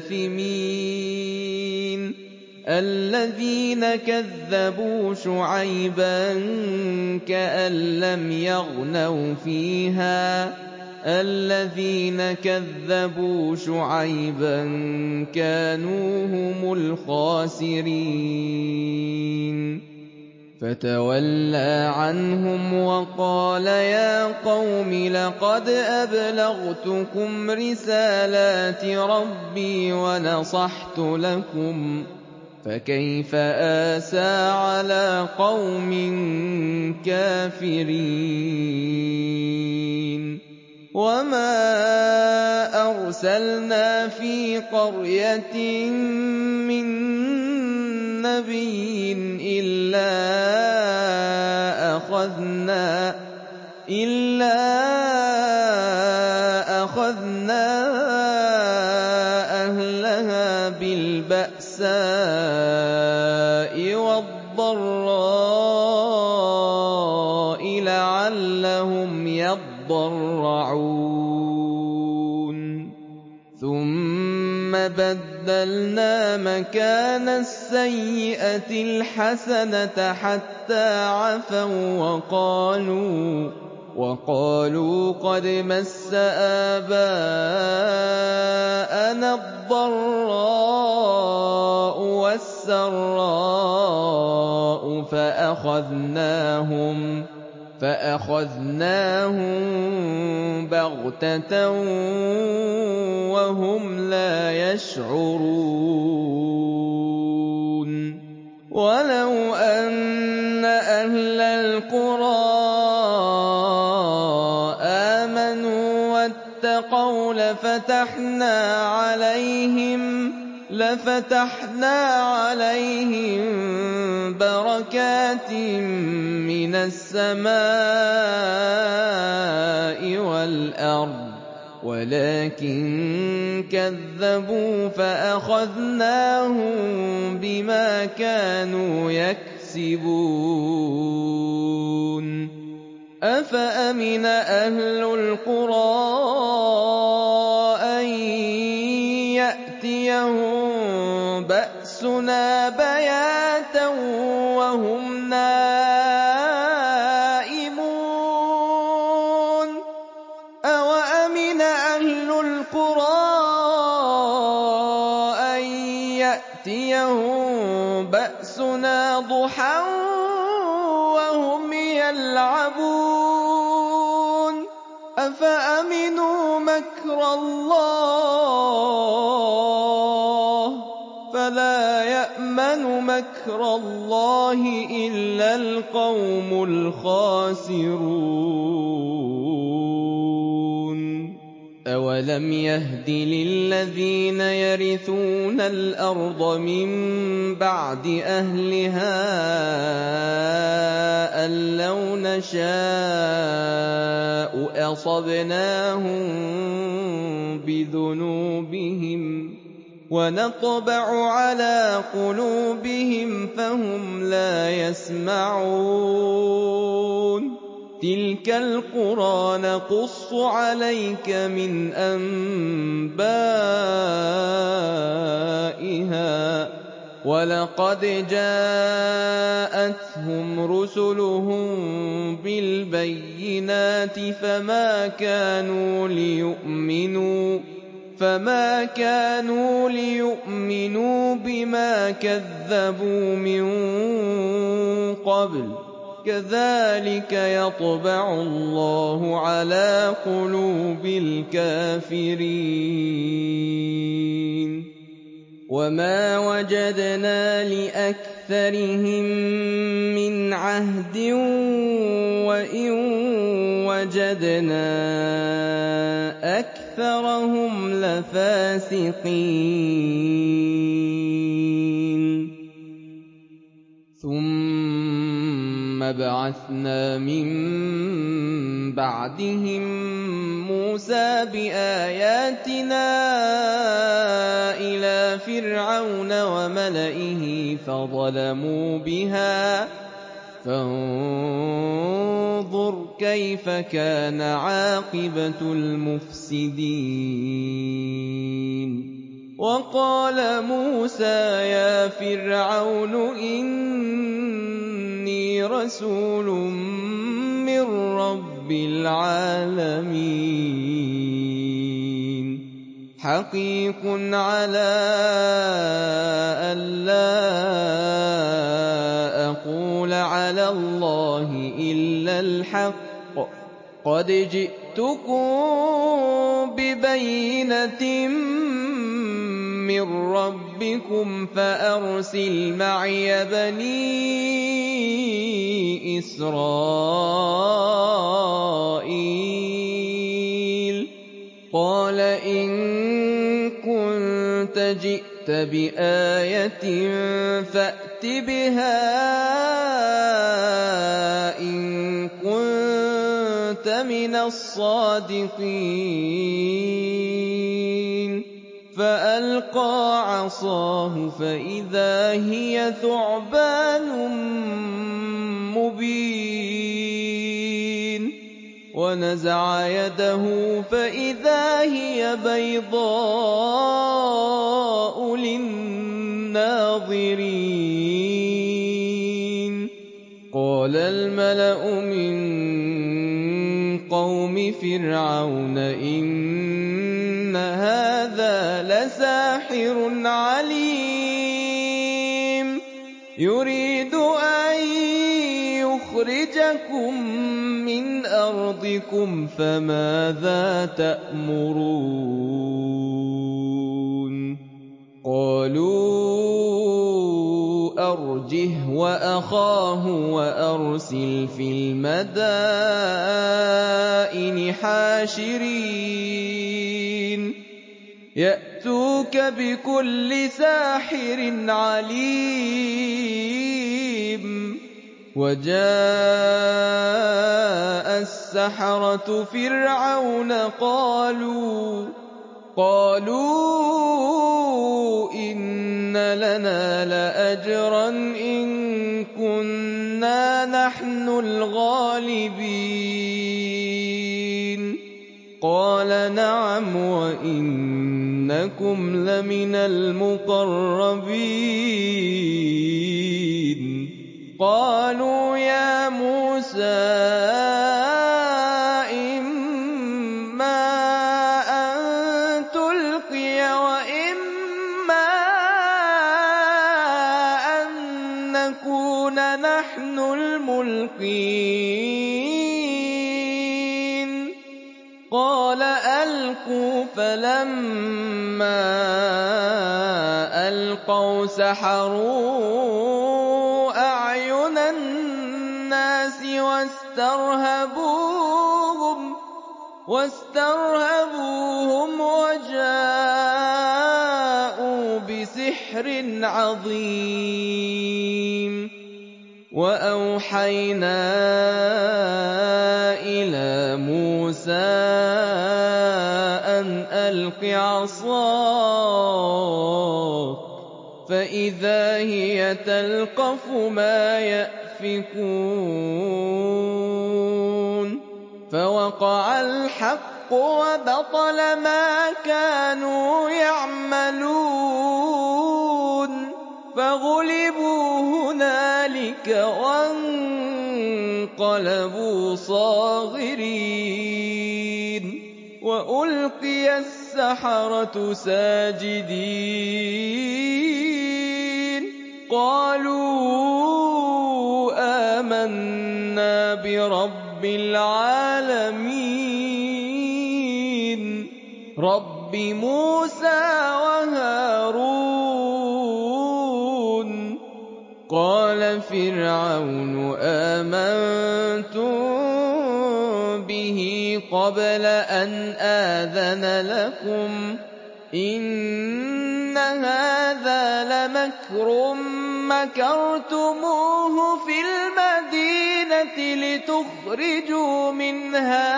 جَاثِمِينَ الَّذِينَ كَذَّبُوا شُعَيْبًا كَأَن لَّمْ يَغْنَوْا فِيهَا ۚ الَّذِينَ كَذَّبُوا شُعَيْبًا كَانُوا هُمُ الْخَاسِرِينَ فَتَوَلَّىٰ عَنْهُمْ وَقَالَ يَا قَوْمِ لَقَدْ أَبْلَغْتُكُمْ رِسَالَاتِ رَبِّي وَنَصَحْتُ لَكُمْ ۖ فَكَيْفَ آسَىٰ عَلَىٰ قَوْمٍ كَافِرِينَ وَمَا أَرْسَلْنَا فِي قَرْيَةٍ مِّن نَّبِيٍّ إِلَّا أَخَذْنَا أَهْلَهَا بِالْبَأْسَاءِ الضَّرَّاءِ لَعَلَّهُمْ يَضَّرَّعُونَ ثُمَّ بَدَّلْنَا مَكَانَ السَّيِّئَةِ الْحَسَنَةَ حَتَّىٰ عَفَوا وَقَالُوا قَدْ مَسَّ آبَاءَنَا الضَّرَّاءُ وَالسَّرَّاءُ فَأَخَذْنَاهُم بَغْتَةً وَهُمْ لَا يَشْعُرُونَ وَلَوْ أَنَّ أَهْلَ الْقُرَىٰ آمَنُوا وَاتَّقَوْا لَفَتَحْنَا عَلَيْهِم بَرَكَاتٍ مِّنَ السَّمَاءِ وَالْأَرْضِ وَلَٰكِن كَذَّبُوا فَأَخَذْنَاهُم بِمَا كَانُوا يَكْسِبُونَ أَفَأَمِنَ أَهْلُ الْقُرَىٰ أَن يَأْتِيَهُم بَأْسُنَا بَيَاتًا وَهُمْ نَائِمُونَ أَوَأَمِنَ أَهْلُ الْقُرَىٰ أَن يَأْتِيَهُم بَأْسُنَا ضُحًى وَهُمْ يَلْعَبُونَ أَفَأَمِنُوا مَكْرَ اللَّهِ فَلَا يَأْمَنُ مَكْرَ اللَّهِ إِلَّا الْقَوْمُ الْخَاسِرُونَ أَوَلَمْ يَهْدِ لِلَّذِينَ يَرِثُونَ الْأَرْضَ مِن بَعْدِ أَهْلِهَا أَن لَّوْ نَشَاءُ أَصَبْنَاهُم بِذُنُوبِهِمْ وَنَطْبَعُ عَلَىٰ قُلُوبِهِمْ فَهُمْ لَا يَسْمَعُونَ تِلْكَ الْقُرَىٰ نَقُصُّ عَلَيْكَ مِنْ أَنبَائِهَا ۚ وَلَقَدْ جَاءَتْهُمْ رُسُلُهُم بِالْبَيِّنَاتِ فَمَا كَانُوا لِيُؤْمِنُوا بِمَا كَذَّبُوا مِن قَبْلُ ۚ كَذَٰلِكَ يَطْبَعُ اللَّهُ عَلَىٰ قُلُوبِ الْكَافِرِينَ وَمَا وَجَدْنَا لِأَكْثَرِهِم مِّنْ عَهْدٍ وَإِن وَجَدْنَا أَكْثَرَهُمْ لَفَاسِقِينَ ثُمَّ بَعَثْنَا مِن بَعْدِهِم مُّوسَىٰ بِآيَاتِنَا إِلَىٰ فِرْعَوْنَ وَمَلَئِهِ فَظَلَمُوا بِهَا ۖ فَانظُرْ كَيْفَ كَانَ عَاقِبَةُ الْمُفْسِدِينَ وَقَالَ مُوسَىٰ يَا فِرْعَوْنُ إِنِّي رَسُولٌ مِّن رَّبِّ الْعَالَمِينَ حَقِيقٌ عَلَىٰ أَلَّا أَقُولَ عَلَى اللَّهِ إِلَّا الْحَقَّ ۚ قَدْ جِئْتُكُم بِبَيِّنَةٍ مِّن رَّبِّكُمْ فَأَرْسِلْ مَعِيَ بَنِي إِسْرَائِيلَ قَالَ إِن كُنتَ جِئْتَ بِآيَةٍ فَأْتِ بِهَا إِن كُنتَ مِنَ الصَّادِقِينَ فَأَلْقَىٰ عَصَاهُ فَإِذَا هِيَ ثُعْبَانٌ وَنَزَعَ يَدَهُ فَإِذَا هِيَ بَيْضَاءُ لِلنَّاظِرِينَ قَالَ الْمَلَأُ مِن قَوْمِ فِرْعَوْنَ إِنَّ هَٰذَا لَسَاحِرٌ عَلِيمٌ يُرِيدُ أَن يُخْرِجَكُم مِّنْ أَرْضِكُمْ فَمَاذَا تَأْمُرُونَ قَالُوا أَرْجِهْ وَأَخَاهُ وَأَرْسِلْ فِي الْمَدَائِنِ حَاشِرِينَ يَأْتُوكَ بِكُلِّ سَاحِرٍ عَلِيمٍ وَجَاءَ السَّحَرَةُ فِرْعَوْنَ قَالُوا إِنَّ لَنَا لَأَجْرًا إِن كُنَّا نَحْنُ الْغَالِبِينَ قَالَ نَعَمْ وَإِنَّكُمْ لَمِنَ الْمُقَرَّبِينَ قَالُوا يَا مُوسَىٰ إِمَّا أَن تُلْقِيَ وَإِمَّا أَن نَّكُونَ نَحْنُ الْمُلْقِينَ قَالَ أَلْقُوا فَلَمَّا أَلْقَوْا سَحَرُوا أَعْيُنَ النَّاسِ وَاسْتَرْهَبُوهُمْ وَجَاءُوا بِسِحْرٍ عَظِيمٍ وَأَوْحَيْنَا إِلَىٰ مُوسَىٰ أَنْ أَلْقِ عَصَاكَ فَإِذَا هِيَ تَلْقَفُ مَا يَأْفِكُونَ فَوَقَعَ الْحَقُّ وَبَطَلَ مَا كَانُوا يَعْمَلُونَ فَغُلِبُوا هُنَالِكَ وَانقَلَبُوا صَاغِرِينَ وَأُلْقِيَ السَّحَرَةُ سَاجِدِينَ قَالُوا آمَنَّا بِرَبِّ الْعَالَمِينَ رَبِّ مُوسَىٰ وَهَارُونَ قَالَ فِرْعَوْنُ آمَنتُم بِهِ قَبْلَ أَنْ آذَنَ لَكُمْ إِنَّ هَٰذَا لَمَكْرٌ مَّكَرْتُمُوهُ فِي الْمَدِينَةِ لِتُخْرِجُوا مِنْهَا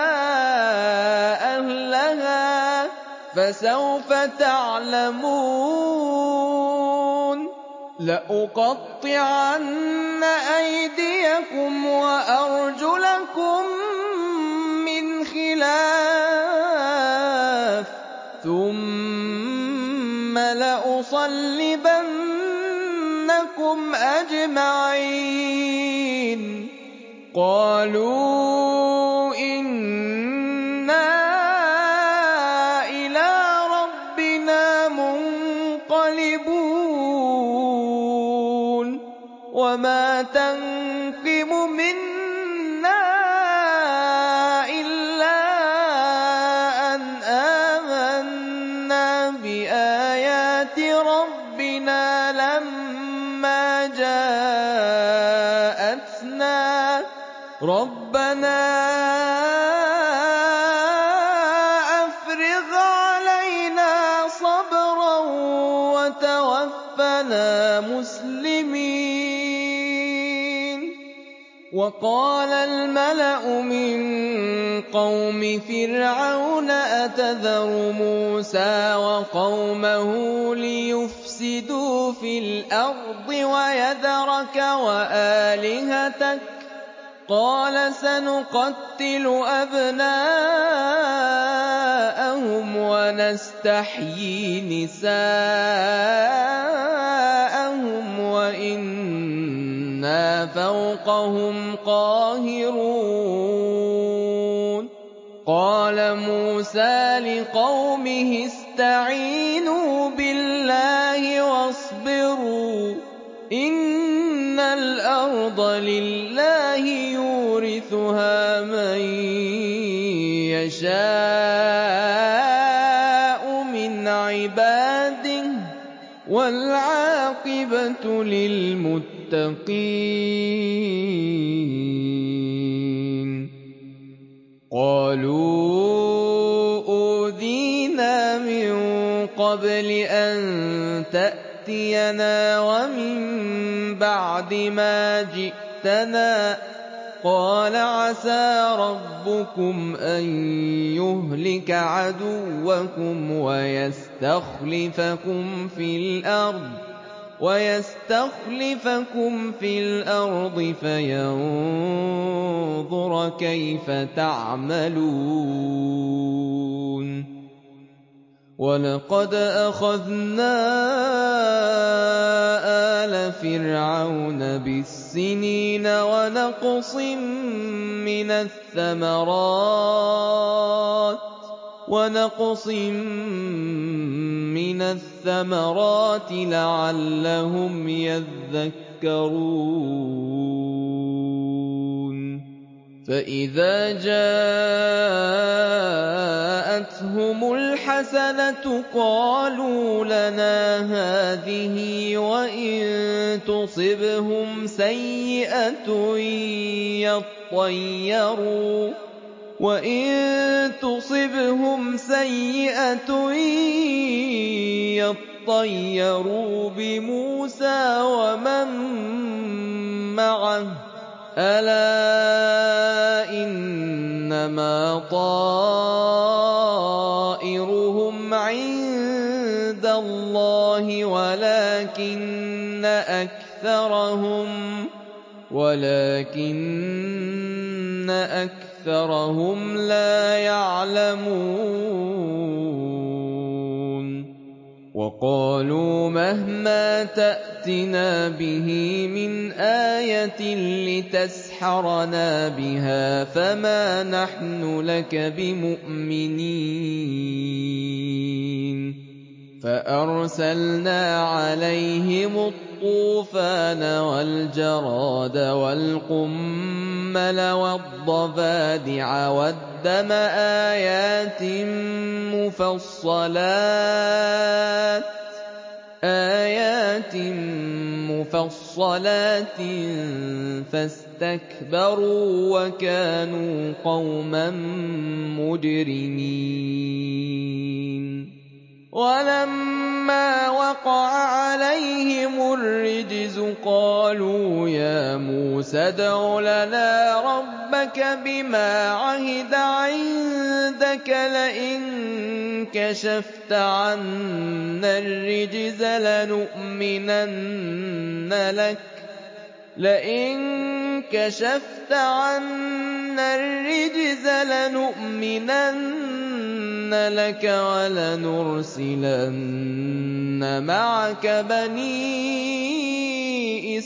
أَهْلَهَا فَسَوْفَ تَعْلَمُونَ لَأُقَطِّعَنَّ أَيْدِيَكُمْ وَأَرْجُلَكُم مِّنْ خِلَافٍ ثُمَّ لَأُصَلِّبَنَّكُمْ أَجْمَعِينَ قَالُوا إِنَّا إِلَىٰ رَبِّنَا مُنقَلِبُونَ وَمَا تَنقِمُ مِنَّا إِلَّا أَنْ آمَنَّا بِآيَاتِ رَبِّنَا لَمَّا جَاءَتْنَا رَبَّنَا أَفْرِغْ عَلَيْنَا صَبْرًا وَتَوَفَّنَا مُسْلِمِينَ وَقَالَ الْمَلَأُ مِن قَوْمِ فِرْعَوْنَ أَتَذَرُ مُوسَىٰ وَقَوْمَهُ لِيُفْسِدُوا فِي الْأَرْضِ وَيَذَرَكَ وَآلِهَتَكَ ۚ قَالَ سَنُقَتِّلُ أَبْنَاءَهُمْ وَنَسْتَحْيِي نِسَاءَهُمْ وَإِنَّا فَوْقَهُمْ قَاهِرُونَ قَالَ مُوسَىٰ لِقَوْمِهِ اسْتَعِينُوا بِاللَّهِ وَاصْبِرُوا ۖ إِنَّ الْأَرْضَ لِلَّهِ يُورِثُهَا مَن يَشَاءُ مِنْ عِبَادِهِ ۖ وَالْعَاقِبَةُ لِلْمُتَّقِينَ قَالُوا أُوذِينَا مِن قَبْلِ أَن تَأْتِيَنَا وَمِن بَعْدِ مَا جِئْتَنَا ۚ قَالَ عَسَىٰ رَبُّكُمْ أَن يُهْلِكَ عَدُوَّكُمْ وَيَسْتَخْلِفَكُمْ فِي الْأَرْضِ فَيَنظُرَ كَيْفَ تَعْمَلُونَ وَلَقَدْ أَخَذْنَا آلَ فِرْعَوْنَ بِالسِّنِينَ وَنَقْصٍ مِّنَ الثَّمَرَاتِ لَعَلَّهُمْ يَذَّكَّرُونَ فَإِذَا جَاءَتْهُمُ الْحَسَنَةُ قَالُوا لَنَا هَٰذِهِ وَإِن تُصِبْهُمْ سَيِّئَةٌ يَطَّيَّرُوا بِمُوسَىٰ وَمَن مَّعَهُ ۗ أَلَا إِنَّمَا طَائِرُهُمْ عِندَ اللَّهِ وَلَٰكِنَّ أَكْثَرَهُمْ لَا يَعْلَمُونَ وَقَالُوا مَهْمَا تَأْتِنَا بِهِ مِنْ آيَةٍ لِّتَسْحَرَنَا بِهَا فَمَا نَحْنُ لَكَ بِمُؤْمِنِينَ فَأَرْسَلْنَا عَلَيْهِمُ الطُّوفَانَ وَالْجَرَادَ وَالْقُمَّلَ وَالضَّفَادِعَ وَالدَّمَ آيَاتٍ مُّفَصَّلَاتٍ فَاسْتَكْبَرُوا وَكَانُوا قَوْمًا مُّجْرِمِينَ وَلَمَّا وَقَعَ عَلَيْهِمُ الرِّجْزُ قَالُوا يَا مُوسَى ادْعُ لَنَا رَبَّكَ بِمَا عَهِدَ عِندَكَ لَئِن كَشَفْتَ عَنَّا الرِّجْزَ لَنُؤْمِنَنَّ لَكَ وَلَنُرْسِلَنَّ مَعَكَ بَنِي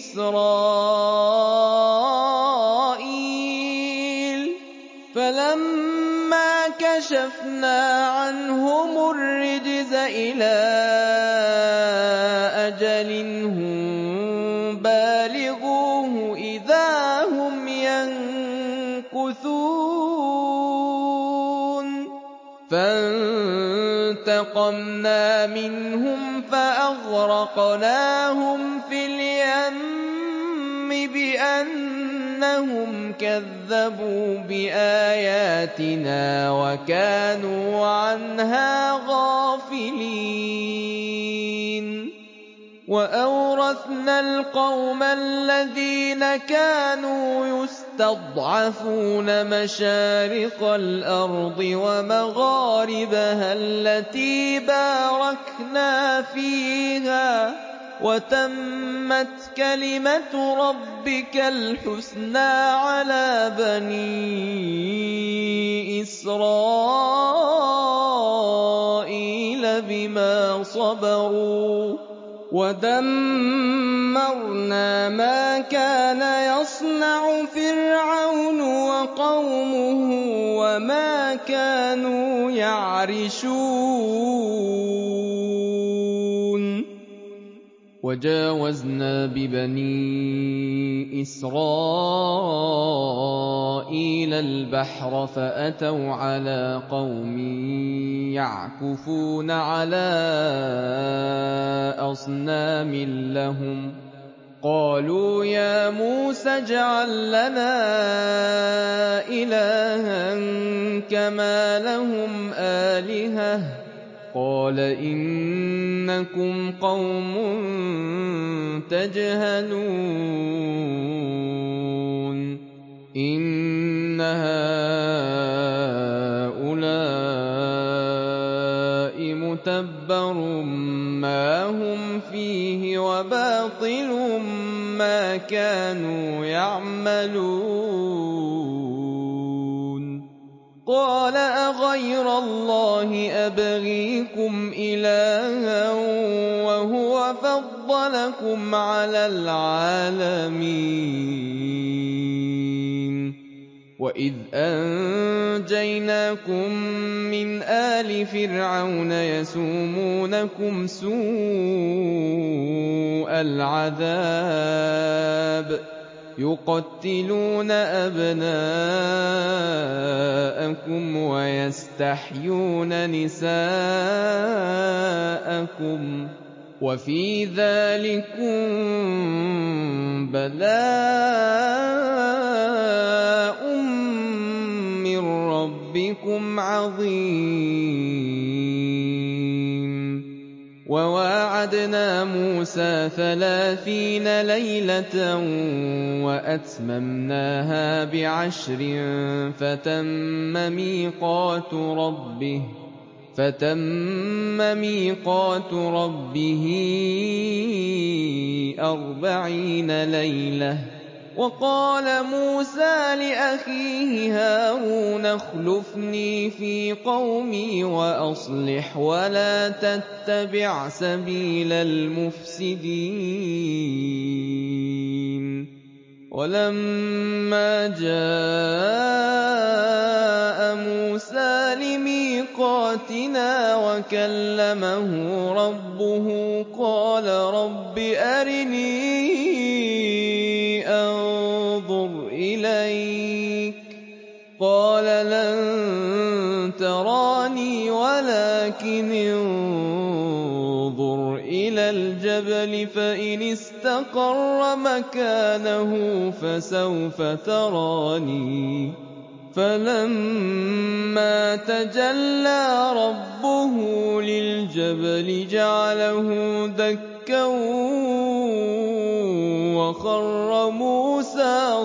إِسْرَائِيلَ فَلَمَّا كَشَفْنَا عَنْهُمُ الرِّجْزَ إِلَىٰ أَجَلٍ هُم بَالِغُوهُ إِذَا هُمْ يَنكُثُونَ فَانتَقَمْنَا مِنْهُمْ فَأَغْرَقْنَاهُمْ فِي الْيَمِّ بِأَنَّهُمْ كَذَّبُوا بِآيَاتِنَا وَكَانُوا عَنْهَا غَافِلِينَ وَأَوْرَثْنَا الْقَوْمَ الَّذِينَ كَانُوا يُسْتَضْعَفُونَ مَشَارِقَ الْأَرْضِ وَمَغَارِبَهَا الَّتِي بَارَكْنَا فِيهَا وَتَمَّتْ كَلِمَةُ رَبِّكَ الْحُسْنَىٰ عَلَىٰ بَنِي إِسْرَائِيلَ بِمَا صَبَرُوا ۖ وَدَمَّرْنَا مَا كَانَ يَصْنَعُ فِرْعَوْنُ وَقَوْمُهُ وَمَا كَانُوا يَعْرِشُونَ وَجَاوَزْنَا بِبَنِي إِسْرَائِيلَ الْبَحْرَ فَأَتَوْا عَلَىٰ قَوْمٍ يَعْكُفُونَ عَلَىٰ أَصْنَامٍ لَّهُمْ ۚ قَالُوا يَا مُوسَى اجْعَل لَّنَا إِلَٰهًا كَمَا لَهُمْ آلِهَةٌ ۚ قَالَ إِنَّكُمْ قَوْمٌ تَجْهَلُونَ إِنَّ هَٰؤُلَاءِ مُتَبَّرٌ مَّا هُمْ فِيهِ وَبَاطِلٌ مَّا كَانُوا يَعْمَلُونَ قَالَ أَغَيْرَ اللَّهِ أَبْغِيكُمْ إِلَٰهًا وَهُوَ فَضَّلَكُمْ عَلَى الْعَالَمِينَ وَإِذْ أَنجَيْنَاكُم مِّنْ آلِ فِرْعَوْنَ يَسُومُونَكُمْ سُوءَ الْعَذَابِ يُقَتِّلُونَ أَبْنَاءَكُمْ وَيَسْتَحْيُونَ نِسَاءَكُمْ ۚ وَفِي ذَٰلِكُم بَلَاءٌ مِّن رَّبِّكُمْ عَظِيمٌ وَوَاعَدْنَا مُوسَىٰ 30 لَيْلَةً وَأَتْمَمْنَاهَا ب10 فَتَمَّ مِيقَاتُ رَبِّهِ 40 لَيْلَةً ۚ وَقَالَ مُوسَىٰ لِأَخِيهِ هَارُونَ اخْلُفْنِي فِي قَوْمِي وَأَصْلِحْ وَلَا تَتَّبِعْ سَبِيلَ الْمُفْسِدِينَ وَلَمَّا جَاءَ مُوسَىٰ لِمِيقَاتِنَا وَكَلَّمَهُ رَبُّهُ قَالَ رَبِّ أَرِنِي أَنظُرْ إِلَيْكَ ۚ قَالَ لَن تَرَانِي وَلَٰكِنِ انظُرْ إِلَى الْجَبَلِ فَإِنِ اسْتَقَرَّ مَكَانَهُ فَسَوْفَ تَرَانِي ۚ فَلَمَّا تَجَلَّىٰ رَبُّهُ لِلْجَبَلِ جَعَلَهُ دَكًّا وَخَرَّ مُوسَىٰ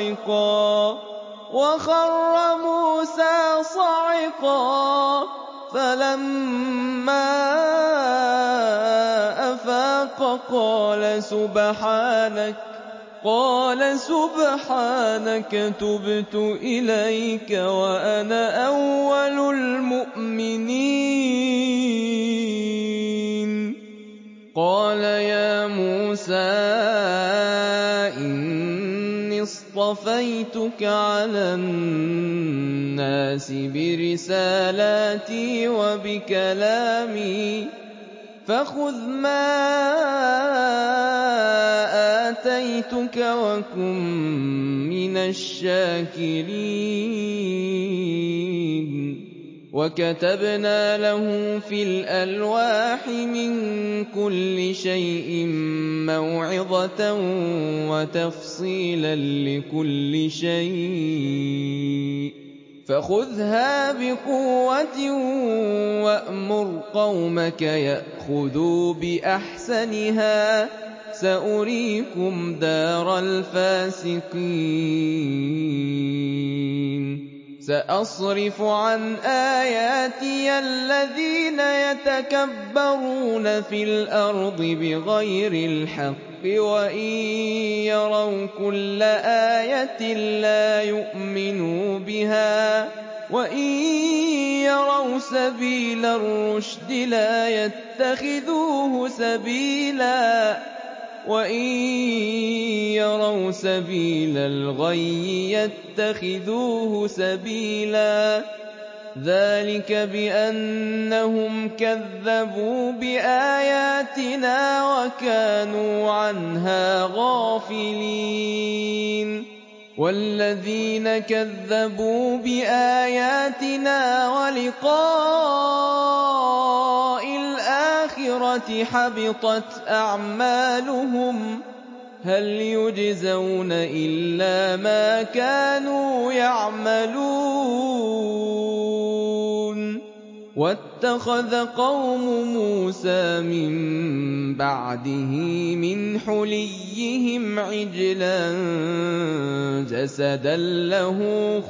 صَعِقًا ۚ فَلَمَّا أَفَاقَ قَالَ سُبْحَانَكَ تُبْتُ إِلَيْكَ وَأَنَا أَوَّلُ الْمُؤْمِنِينَ قَالَ يَا مُوسَىٰ إِنِّي اصْطَفَيْتُكَ عَلَى النَّاسِ بِرِسَالَاتِي وَبِكَلَامِي فَخُذْ مَا آتَيْتُكَ وَكُن مِّنَ الشَّاكِرِينَ وَكَتَبْنَا لَهُ فِي الْأَلْوَاحِ مِن كُلِّ شَيْءٍ مَّوْعِظَةً وَتَفْصِيلًا لِّكُلِّ شَيْءٍ فَخُذْهَا بِقُوَّةٍ وَأْمُرْ قَوْمَكَ يَأْخُذُوا بِأَحْسَنِهَا ۚ سَأُرِيكُمْ دَارَ الْفَاسِقِينَ سأصرف عن آياتي الذين يتكبرون في الأرض بغير الحق وإن يروا كل آية لا يؤمنوا بها وإن يروا سبيل الرشد لا يتخذوه سبيلا وإن يروا سبيل الغي يتخذوه سبيلا ذلك بأنهم كذبوا بآياتنا وكانوا عنها غافلين والذين كذبوا بآياتنا ولقاء الآخرة حبطت أعمالهم هل يجزون إلا ما كانوا يعملون واتخذ قوم موسى من بعده من حليهم عجلا جسدا له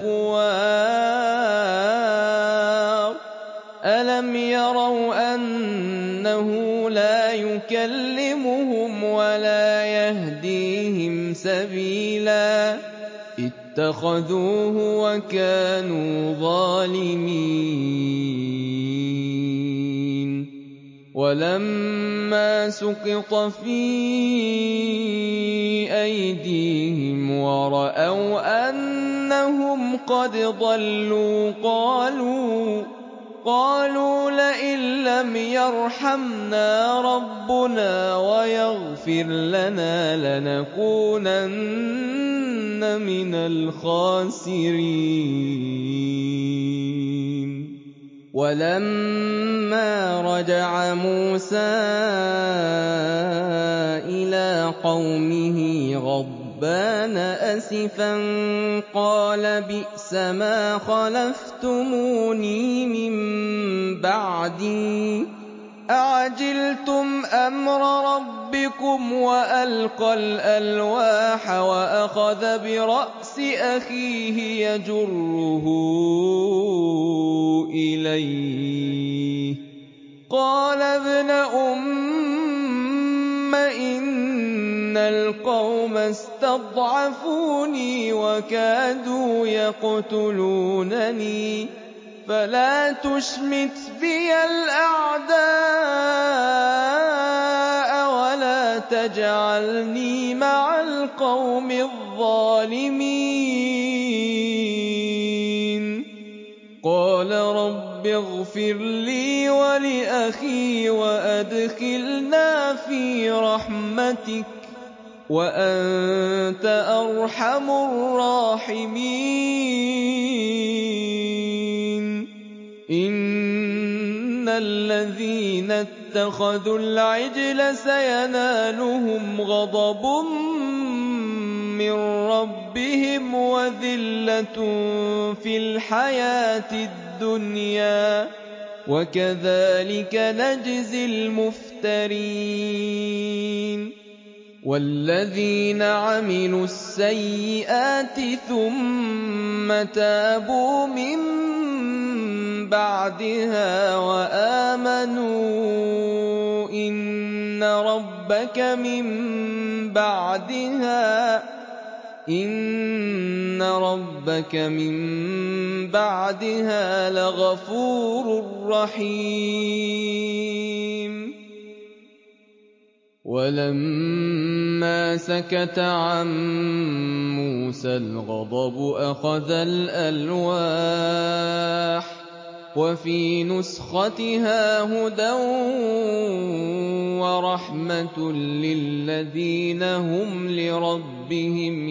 خوار ألم يروا أنه لا يكلمهم ولا يهديهم سبيلا اتخذوه وكانوا ظالمين ولما سقط في أيديهم ورأوا أنهم قد ضلوا قالوا لئن لم يرحمنا ربنا ويغفر لنا لنكونن من الخاسرين ولما رجع موسى إلى قومه غضبان أسفا قال بئس ما خلفتموني من بعدي أعجلتم أمر ربكم وألقى الألواح وأخذ برأس أخيه يجره إليه قال ابن أم إن القوم استضعفوني وكادوا يقتلونني فلا تشمت بي الأعداء ولا تجعلني مع القوم الظالمين قال رب اغفر لي ولأخي وأدخلنا في رحمتك وأنت أرحم الراحمين إن الذين اتخذوا العجل سينالهم غضب من ربهم وذلة في الحياة الدنيا وكذلك نجزي المفترين والذين عملوا السيئات ثم تابوا من بعدها وآمنوا إن ربك من بعدها لغفور رحيم ولما سكت عن موسى الغضب أخذ الألواح وفي نسختها هدى ورحمة للذين هم لربهم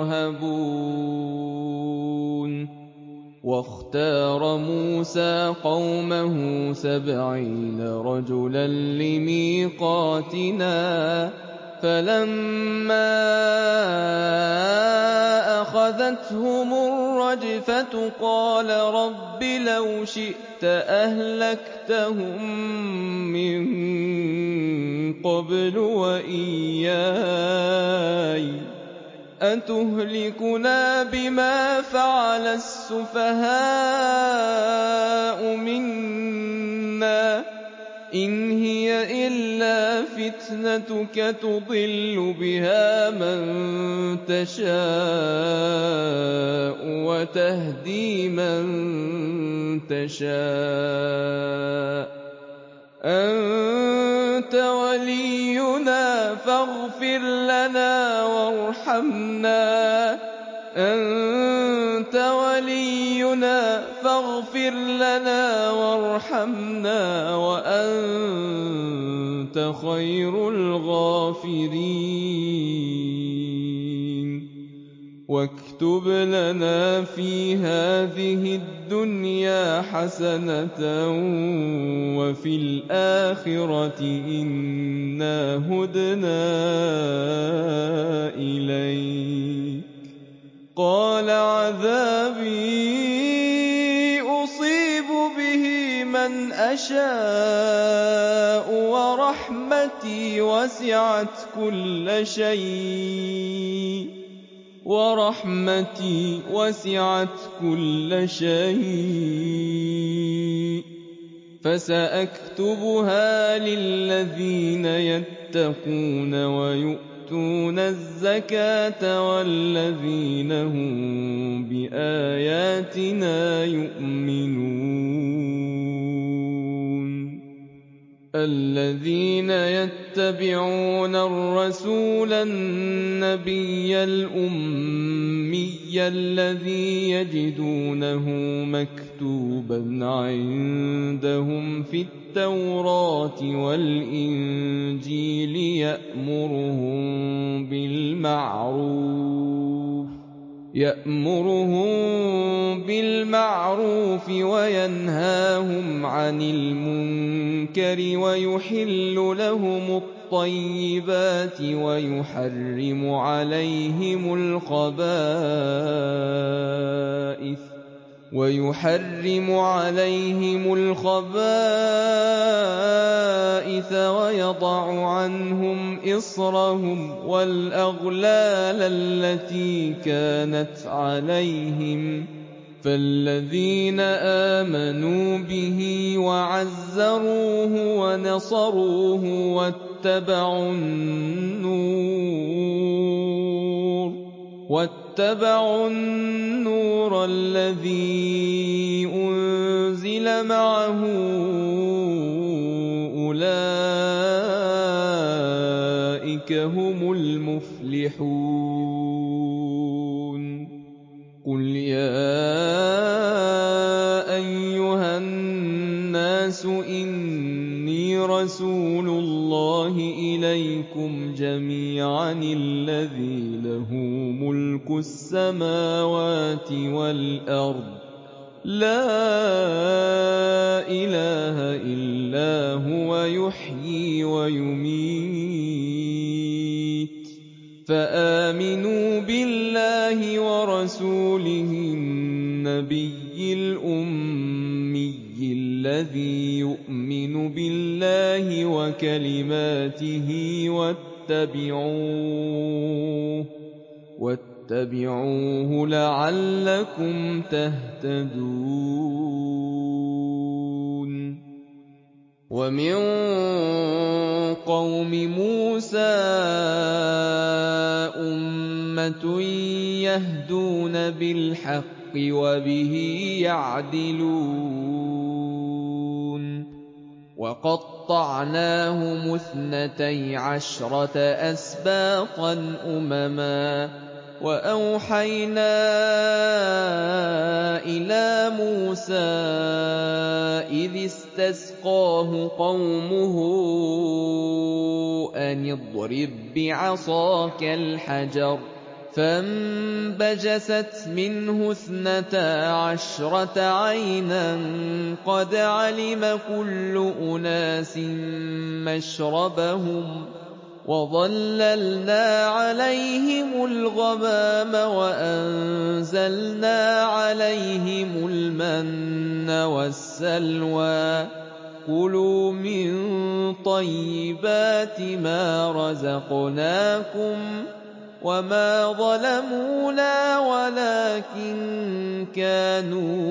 يرهبون واختار موسى قومه 70 رجلا لميقاتنا فلما أخذتهم الرجفة قال رب لو شئت أهلكتهم من قبل وإياي أَتُهْلِكُنَا بِمَا فَعَلَ السُّفَهَاءُ مِنَّا ۖ إِنْ هِيَ إِلَّا فِتْنَتُكَ تُضِلُّ بِهَا مَن تَشَاءُ وَتَهْدِي مَن تَشَاءُ ۖ أَنتَ وَلِيُّنَا فَاغْفِرْ لَنَا وَارْحَمْنَا وَأَنتَ خَيْرُ الْغَافِرِينَ وَاكْتُبْ لَنَا فِي هَٰذِهِ الدُّنْيَا حَسَنَةً وَفِي الْآخِرَةِ إِنَّا هُدْنَا إِلَيْكَ ۚ قَالَ عَذَابِي أُصِيبُ بِهِ مَنْ أَشَاءُ وَرَحْمَتِي وَسِعَتْ كُلَّ شَيْءٍ ۚ فَسَأَكْتُبُهَا لِلَّذِينَ يَتَّقُونَ وَيُؤْتُونَ الزَّكَاةَ وَالَّذِينَ هُم بِآيَاتِنَا يُؤْمِنُونَ الَّذِينَ يَتَّبِعُونَ الرَّسُولَ النَّبِيَّ الْأُمِّيَّ الَّذِي يَجِدُونَهُ مَكْتُوبًا عِندَهُمْ فِي التَّوْرَاةِ وَالْإِنجِيلِ يَأْمُرُهُم بِالْمَعْرُوفِ وَيَنْهَاهُمْ عَنِ الْمُنكَرِ وَيُحِلُّ لَهُمُ الطَّيِّبَاتِ وَيُحَرِّمُ عَلَيْهِمُ الْخَبَائِثَ وَيَضَعُ عَنْهُمْ إِصْرَهُمْ وَالْأَغْلَالَ الَّتِي كَانَتْ عَلَيْهِمْ ۚ فَالَّذِينَ آمَنُوا بِهِ وَعَزَّرُوهُ وَنَصَرُوهُ وَاتَّبَعُوا النُّورَ الَّذِي أُنزِلَ مَعَهُ أُولَٰئِكَ هُمُ الْمُفْلِحُونَ قُلْ يَا أَيُّهَا النَّاسُ إِنِّي رَسُولُ اللَّهِ إِلَيْكُمْ جَمِيعًا الَّذِي لَهُ مُلْكُ السَّمَاوَاتِ وَالْأَرْضِ ۖ لَا إِلَٰهَ إِلَّا هُوَ يُحْيِي وَيُمِيتُ ۖ فَآمِنُوا بِاللَّهِ وَرَسُولِهِ النَّبِيِّ الْأُمِّيِّ الَّذِي يُؤْمِنُ بِاللَّهِ وَكَلِمَاتِهِ وَاتَّبِعُوهُ لَعَلَّكُمْ تَهْتَدُونَ وَمِن قَوْمِ مُوسَىٰ أُمَّةٌ يَهْدُونَ بِالْحَقِّ وَبِهِ يَعْدِلُونَ وَقَطَّعْنَاهُمُ اثْنَتَيْ عَشْرَةَ أَسْبَاطًا أُمَمًا وَأَوْحَيْنَا إِلَىٰ مُوسَىٰ إِذِ اسْتَسْقَاهُ قَوْمُهُ أَنِ اضْرِب بِّعَصَاكَ الْحَجَرَ ۖ فَانبَجَسَتْ مِنْهُ اثْنَتَا عَشْرَةَ عَيْنًا ۖ قَدْ عَلِمَ كُلُّ أُنَاسٍ مَّشْرَبَهُمْ ۖ وَظَلَّلْنَا عَلَيْهِمُ الْغَمَامَ وَأَنزَلْنَا عَلَيْهِمُ الْمَنَّ وَالسَّلْوَىٰ ۖ كُلُوا مِن طَيِّبَاتِ مَا رَزَقْنَاكُمْ ۚ وَمَا ظَلَمُونَا وَلَٰكِن كَانُوا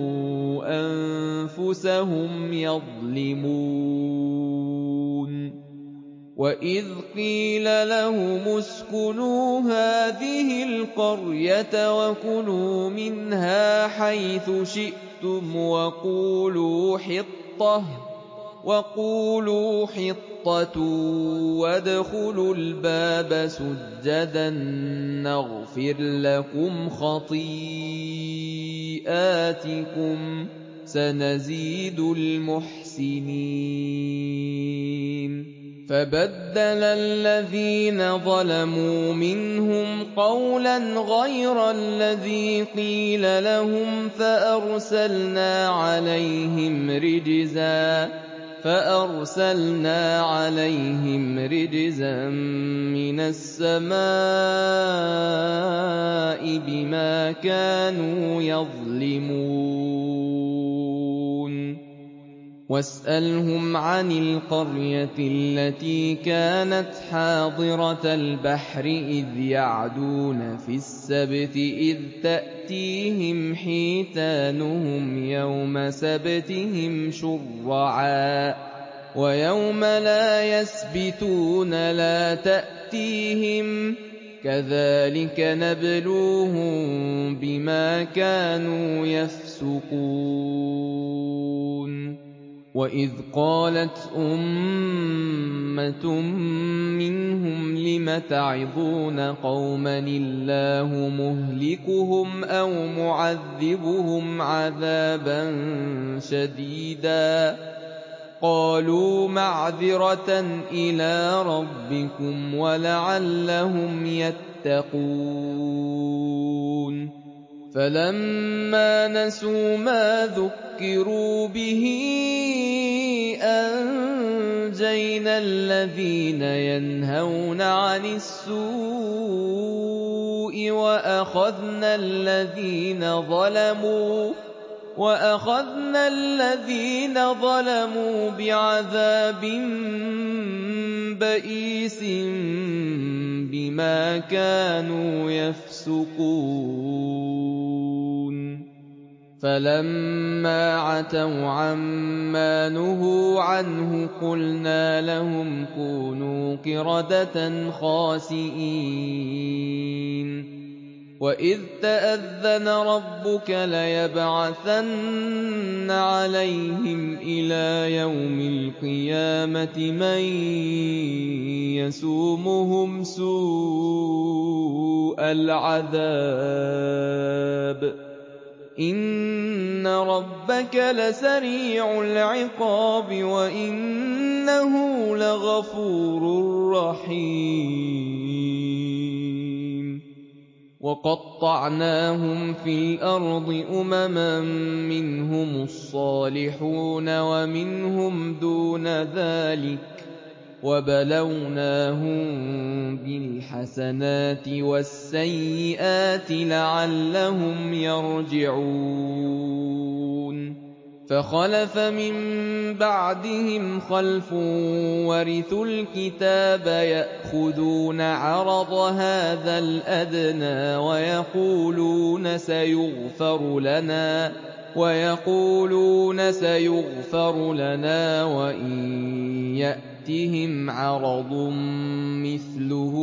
أَنفُسَهُمْ يَظْلِمُونَ وَإِذْ قِيلَ لَهُمُ اسْكُنُوا هَٰذِهِ الْقَرْيَةَ وَكُلُوا مِنْهَا حَيْثُ شِئْتُمْ وَقُولُوا حِطَّةٌ وَادْخُلُوا الْبَابَ سُجَّدًا نَّغْفِرْ لَكُمْ خَطِيئَاتِكُمْ ۚ سَنَزِيدُ الْمُحْسِنِينَ فَبَدَّلَ الَّذِينَ ظَلَمُوا مِنْهُمْ قَوْلًا غَيْرَ الَّذِي قِيلَ لَهُمْ فَأَرْسَلْنَا عَلَيْهِمْ رِجْزًا مِّنَ السَّمَاءِ بِمَا كَانُوا يَظْلِمُونَ وَاسْأَلْهُمْ عَنِ الْقَرْيَةِ الَّتِي كَانَتْ حَاضِرَةَ الْبَحْرِ إِذْ يَعْدُونَ فِي السَّبْتِ إِذْ تَأْتِيهِمْ حِيتَانُهُمْ يَوْمَ سَبْتِهِمْ شُرَّعًا وَيَوْمَ لَا يَسْبِتُونَ لَا تَأْتِيهِمْ ۚ كَذَٰلِكَ نَبْلُوهُم بِمَا كَانُوا يَفْسُقُونَ وَإِذْ قَالَتْ أُمَّةٌ مِّنْهُمْ لِمَ تَعِظُونَ قَوْمًا اللَّهُ مُهْلِكُهُمْ أَوْ مُعَذِّبُهُمْ عَذَابًا شَدِيدًا ۖ قَالُوا مَعْذِرَةً إِلَىٰ رَبِّكُمْ وَلَعَلَّهُمْ يَتَّقُونَ فَلَمَّا نَسُوا مَا ذُكِّرُوا بِهِ أَنجَيْنَا الَّذِينَ يَنْهَوْنَ عَنِ السُّوءِ وَأَخَذْنَا الَّذِينَ ظَلَمُوا بِعَذَابٍ بَئِيسٍ بِمَا كَانُوا يَفْسُقُونَ فَلَمَّا عَتَوْا عَمَّا نُهُوا عَنْهُ قُلْنَا لَهُمْ كُونُوا قِرَدَةً خَاسِئِينَ وَإِذْ تَأَذَّنَ رَبُّكَ لَيَبْعَثَنَّ عَلَيْهِمْ إِلَىٰ يَوْمِ الْقِيَامَةِ مَن يَسُومُهُمْ سُوءَ الْعَذَابِ ۗ إِنَّ رَبَّكَ لَسَرِيعُ الْعِقَابِ وَإِنَّهُ لَغَفُورٌ رَّحِيمٌ وَقَطَّعْنَاهُمْ فِي الْأَرْضِ أُمَمًا مِّنْهُمُ الصَّالِحُونَ وَمِنْهُمْ دُونَ ذَٰلِكَ ۖ وَبَلَوْنَاهُم بِالْحَسَنَاتِ وَالسَّيِّئَاتِ لَعَلَّهُمْ يَرْجِعُونَ فَخَلَفَ مِن بَعْدِهِمْ خَلْفٌ وَرِثُوا الْكِتَابَ يَأْخُذُونَ عَرَضَ هَٰذَا الْأَدْنَىٰ وَيَقُولُونَ سَيُغْفَرُ لَنَا وَإِن يَأْتِهِمْ عَرَضٌ مِّثْلُهُ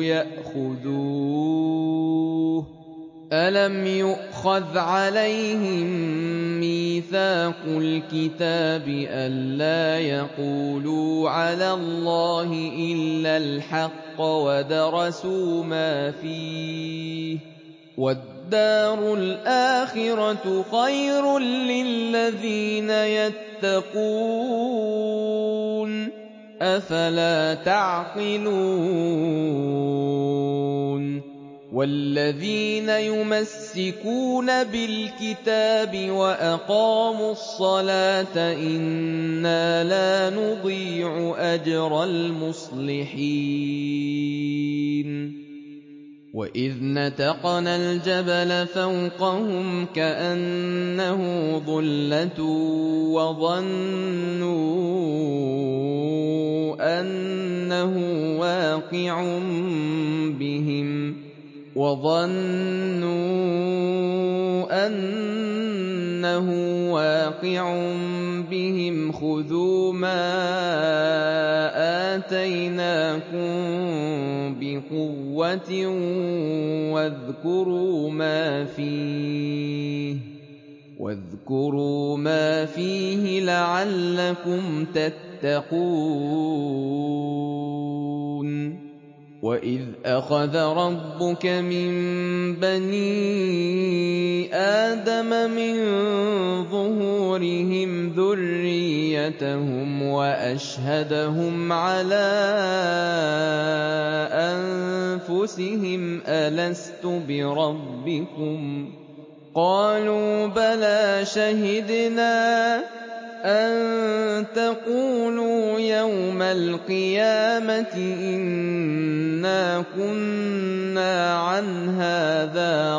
يَأْخُذُوهُ ۚ أَلَمْ يُؤْخَذْ عَلَيْهِم مِّيثَاقُ الْكِتَابِ أَلَّا يَقُولُوا عَلَى اللَّهِ إِلَّا الْحَقَّ وَدَرَسُوا مَا فِيهِ ۗ وَالدَّارُ الْآخِرَةُ خَيْرٌ لِّلَّذِينَ يَتَّقُونَ ۗ أَفَلَا تَعْقِلُونَ وَالَّذِينَ يُمَسِّكُونَ بِالْكِتَابِ وَأَقَامُوا الصَّلَاةَ إِنَّا لَا نُضِيعُ أَجْرَ الْمُصْلِحِينَ وَإِذْ نَتَقْنَا الْجَبَلَ فَوْقَهُمْ كَأَنَّهُ ظُلَّةٌ وَظَنُّوا أَنَّهُ وَاقِعٌ بِهِمْ خُذُوا مَا آتَيْنَاكُم بِقُوَّةٍ وَاذْكُرُوا مَا فِيهِ لَعَلَّكُمْ تَتَّقُونَ وَإِذْ أَخَذَ رَبُّكَ مِن بَنِي آدَمَ مِن ظُهُورِهِمْ ذُرِّيَّتَهُمْ وَأَشْهَدَهُمْ عَلَىٰ أَنفُسِهِمْ أَلَسْتُ بِرَبِّكُمْ ۖ قَالُوا بَلَىٰ شَهِدْنَا أَن تَقُولُوا يَوْمَ الْقِيَامَةِ إِنَّا كُنَّا عَنْ هَٰذَا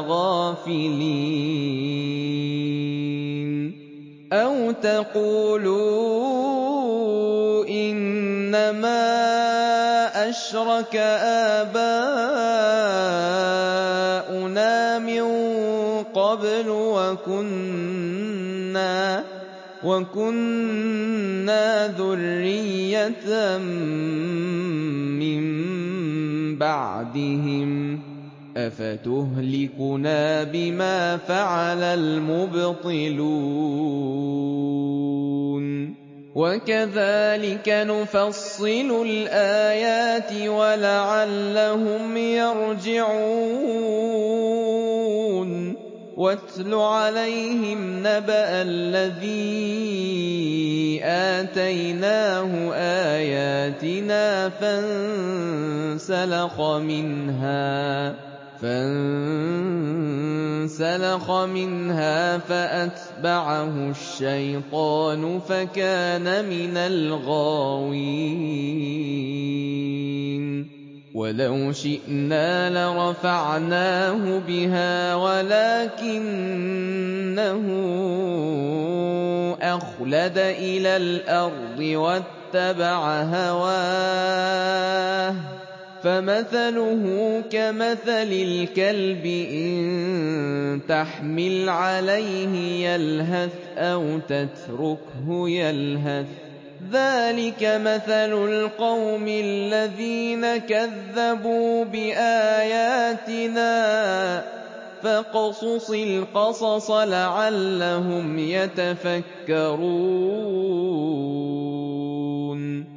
غَافِلِينَ أَوْ تَقُولُوا إِنَّمَا أَشْرَكَ آبَاؤُنَا مِن قَبْلُ وَكُنَّا ذُرِّيَّةً مِّن بَعْدِهِمْ ۖ أَفَتُهْلِكُنَا بِمَا فَعَلَ الْمُبْطِلُونَ وَكَذَٰلِكَ نُفَصِّلُ الْآيَاتِ وَلَعَلَّهُمْ يَرْجِعُونَ وَاتْلُ عَلَيْهِمْ نَبَأَ الَّذِي آتَيْنَاهُ آيَاتِنَا فَانسَلَخَ مِنْهَا فَأَتْبَعَهُ الشَّيْطَانُ فَكَانَ مِنَ الْغَاوِينَ وَلَوْ شِئْنَا لَرَفَعْنَاهُ بِهَا وَلَٰكِنَّهُ أَخْلَدَ إِلَى الْأَرْضِ وَاتَّبَعَ هَوَاهُ فَمَثَلُهُ كَمَثَلِ الْكَلْبِ إِن تَحْمِلْ عَلَيْهِ يَلْهَثْ أَوْ تَتْرُكْهُ يَلْهَث ۚ ذَٰلِكَ مَثَلُ الْقَوْمِ الَّذِينَ كَذَّبُوا بِآيَاتِنَا ۚ فَاقْصُصِ الْقَصَصَ لَعَلَّهُمْ يَتَفَكَّرُونَ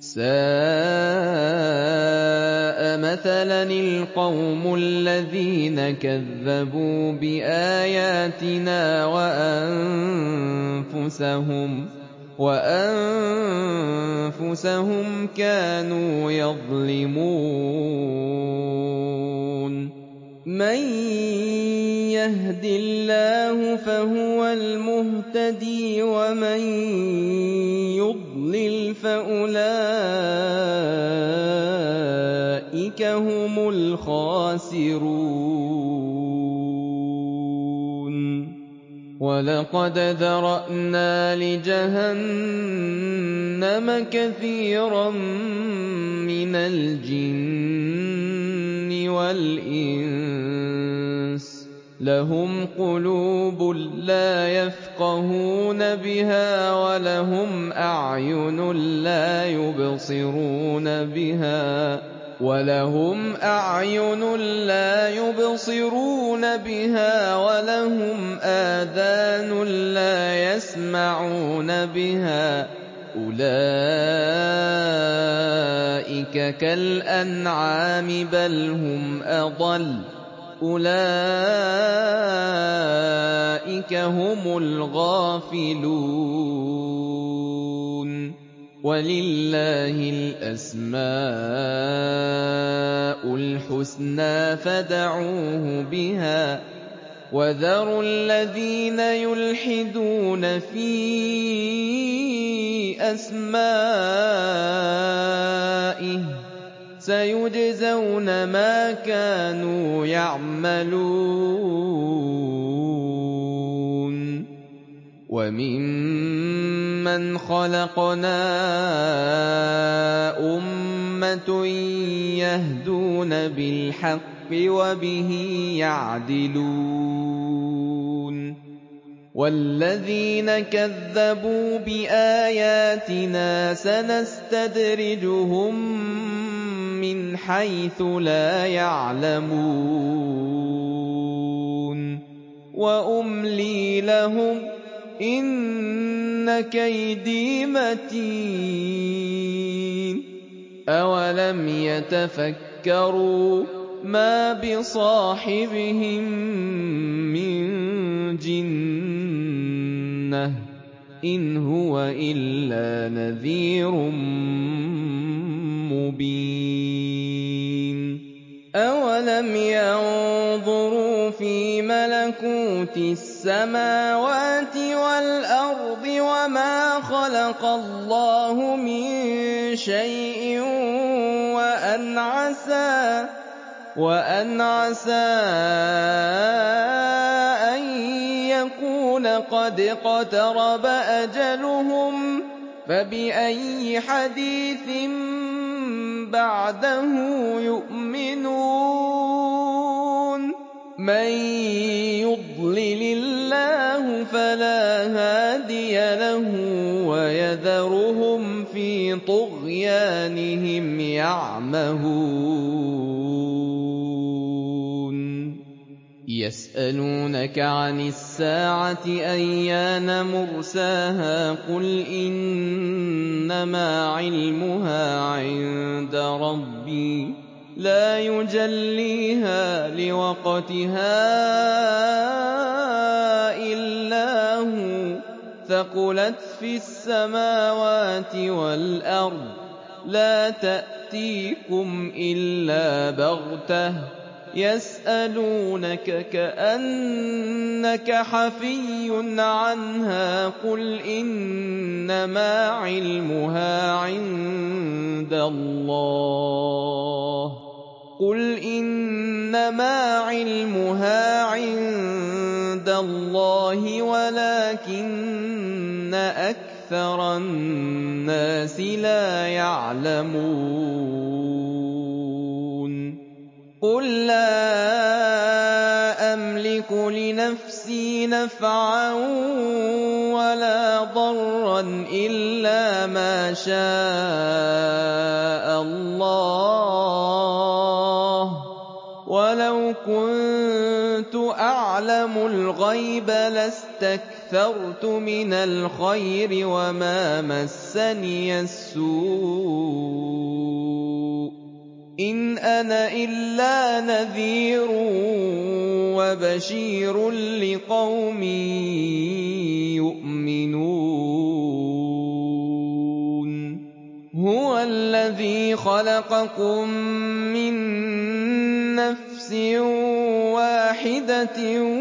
سَاءَ مَثَلًا الْقَوْمُ الَّذِينَ كَذَّبُوا بِآيَاتِنَا وَأَنفُسَهُمْ كَانُوا يَظْلِمُونَ مَن يَهْدِ اللَّهُ فَهُوَ الْمُهْتَدِي وَمَن يُضْلِلْ فَأُولَٰئِكَ هُمُ الْخَاسِرُونَ وَلَقَدْ ذَرَأْنَا لِجَهَنَّمَ كَثِيرًا مِّنَ الْجِنِّ وَالْإِنسِ لَهُمْ قُلُوبٌ لَّا يَفْقَهُونَ بِهَا وَلَهُمْ أَعْيُنٌ لَّا يُبْصِرُونَ بِهَا وَلَهُمْ آذَانٌ لَّا يَسْمَعُونَ بِهَا ۚ أُولَٰئِكَ كَالْأَنْعَامِ بَلْ هُمْ أَضَلُّ ۚ أُولَٰئِكَ هُمُ الْغَافِلُونَ وَلِلَّهِ الْأَسْمَاءُ الْحُسْنَىٰ فَادْعُوهُ بِهَا ۖ وَذَرُوا الَّذِينَ يُلْحِدُونَ فِي أَسْمَائِهِ ۚ سَيُجْزَوْنَ مَا كَانُوا يَعْمَلُونَ وَمِمَّنْ خَلَقْنَا أُمَّةٌ يَهْدُونَ بِالْحَقِّ وَبِهِ يَعْدِلُونَ وَالَّذِينَ كَذَّبُوا بِآيَاتِنَا سَنَسْتَدْرِجُهُم مِّنْ حَيْثُ لَا يَعْلَمُونَ وَأُمْلِي لَهُمْ ۚ إِنَّ كَيْدِي مَتِينٌ أَوَلَمْ يَتَفَكَّرُوا مَا بِصَاحِبِهِم مِّن جِنَّةٍ ۚ إِنْ هُوَ إِلَّا نَذِيرٌ مُّبِينٌ أَوَلَمْ يَنظُرُوا فِي مَلَكُوتِ السَّمَاوَاتِ وَالْأَرْضِ وَمَا خَلَقَ اللَّهُ مِن شَيْءٍ وَأَنْ عَسَىٰ أَن يَكُونَ قَدِ اقْتَرَبَ أَجَلُهُمْ ۖ فَبِأَيِّ حَدِيثٍ بَعْدَهُ يُؤْمِنُونَ مَن يُضْلِلِ اللَّهُ فَلَا هَادِيَ لَهُ وَيَذَرُهُمْ فِي طُغْيَانِهِمْ يَعْمَهُونَ يَسْأَلُونَكَ عَنِ السَّاعَةِ أَيَّانَ مُرْسَاهَا ۖ قُلْ إِنَّمَا عِلْمُهَا عِندَ رَبِّي ۖ لَا يُجَلِّيهَا لِوَقْتِهَا إِلَّا هُوَ ۚ ثَقُلَتْ فِي السَّمَاوَاتِ وَالْأَرْضِ ۚ لَا تَأْتِيكُمْ إِلَّا بَغْتَةً ۗ يَسْأَلُونَكَ كَأَنَّكَ حَفِيٌّ عَنْهَا ۖ قُلْ إِنَّمَا عِلْمُهَا عِندَ اللَّهِ وَلَٰكِنَّ أَكْثَرَ النَّاسِ لَا يَعْلَمُونَ قُل لَّا أَمْلِكُ لِنَفْسِي نَفْعًا وَلَا ضَرًّا إِلَّا مَا شَاءَ اللَّهُ ۚ وَلَوْ كُنتُ أَعْلَمُ الْغَيْبَ لَاسْتَكْثَرْتُ مِنَ الْخَيْرِ وَمَا مَسَّنِيَ السُّوءُ ۚ إِنْ أَنَا إِلَّا نَذِيرٌ وَبَشِيرٌ لِّقَوْمٍ يُؤْمِنُونَ هُوَ الَّذِي خَلَقَكُم مِّن نَّفْسٍ وَاحِدَةٍ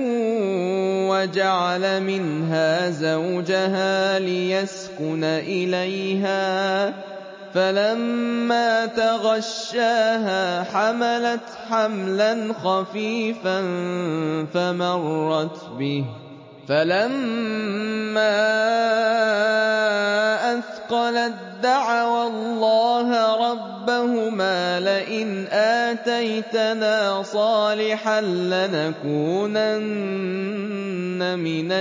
وَجَعَلَ مِنْهَا زَوْجَهَا لِيَسْكُنَ إِلَيْهَا ۖ فَلَمَّا تَغَشَّاهَا حَمَلَتْ حَمْلًا خَفِيفًا فَمَرَّتْ بِهِ ۖ فَلَمَّا أَثْقَلَت دَّعَوَا اللَّهَ رَبَّهُمَا لَئِنْ آتَيْتَنَا صَالِحًا لَّنَكُونَنَّ مِنَ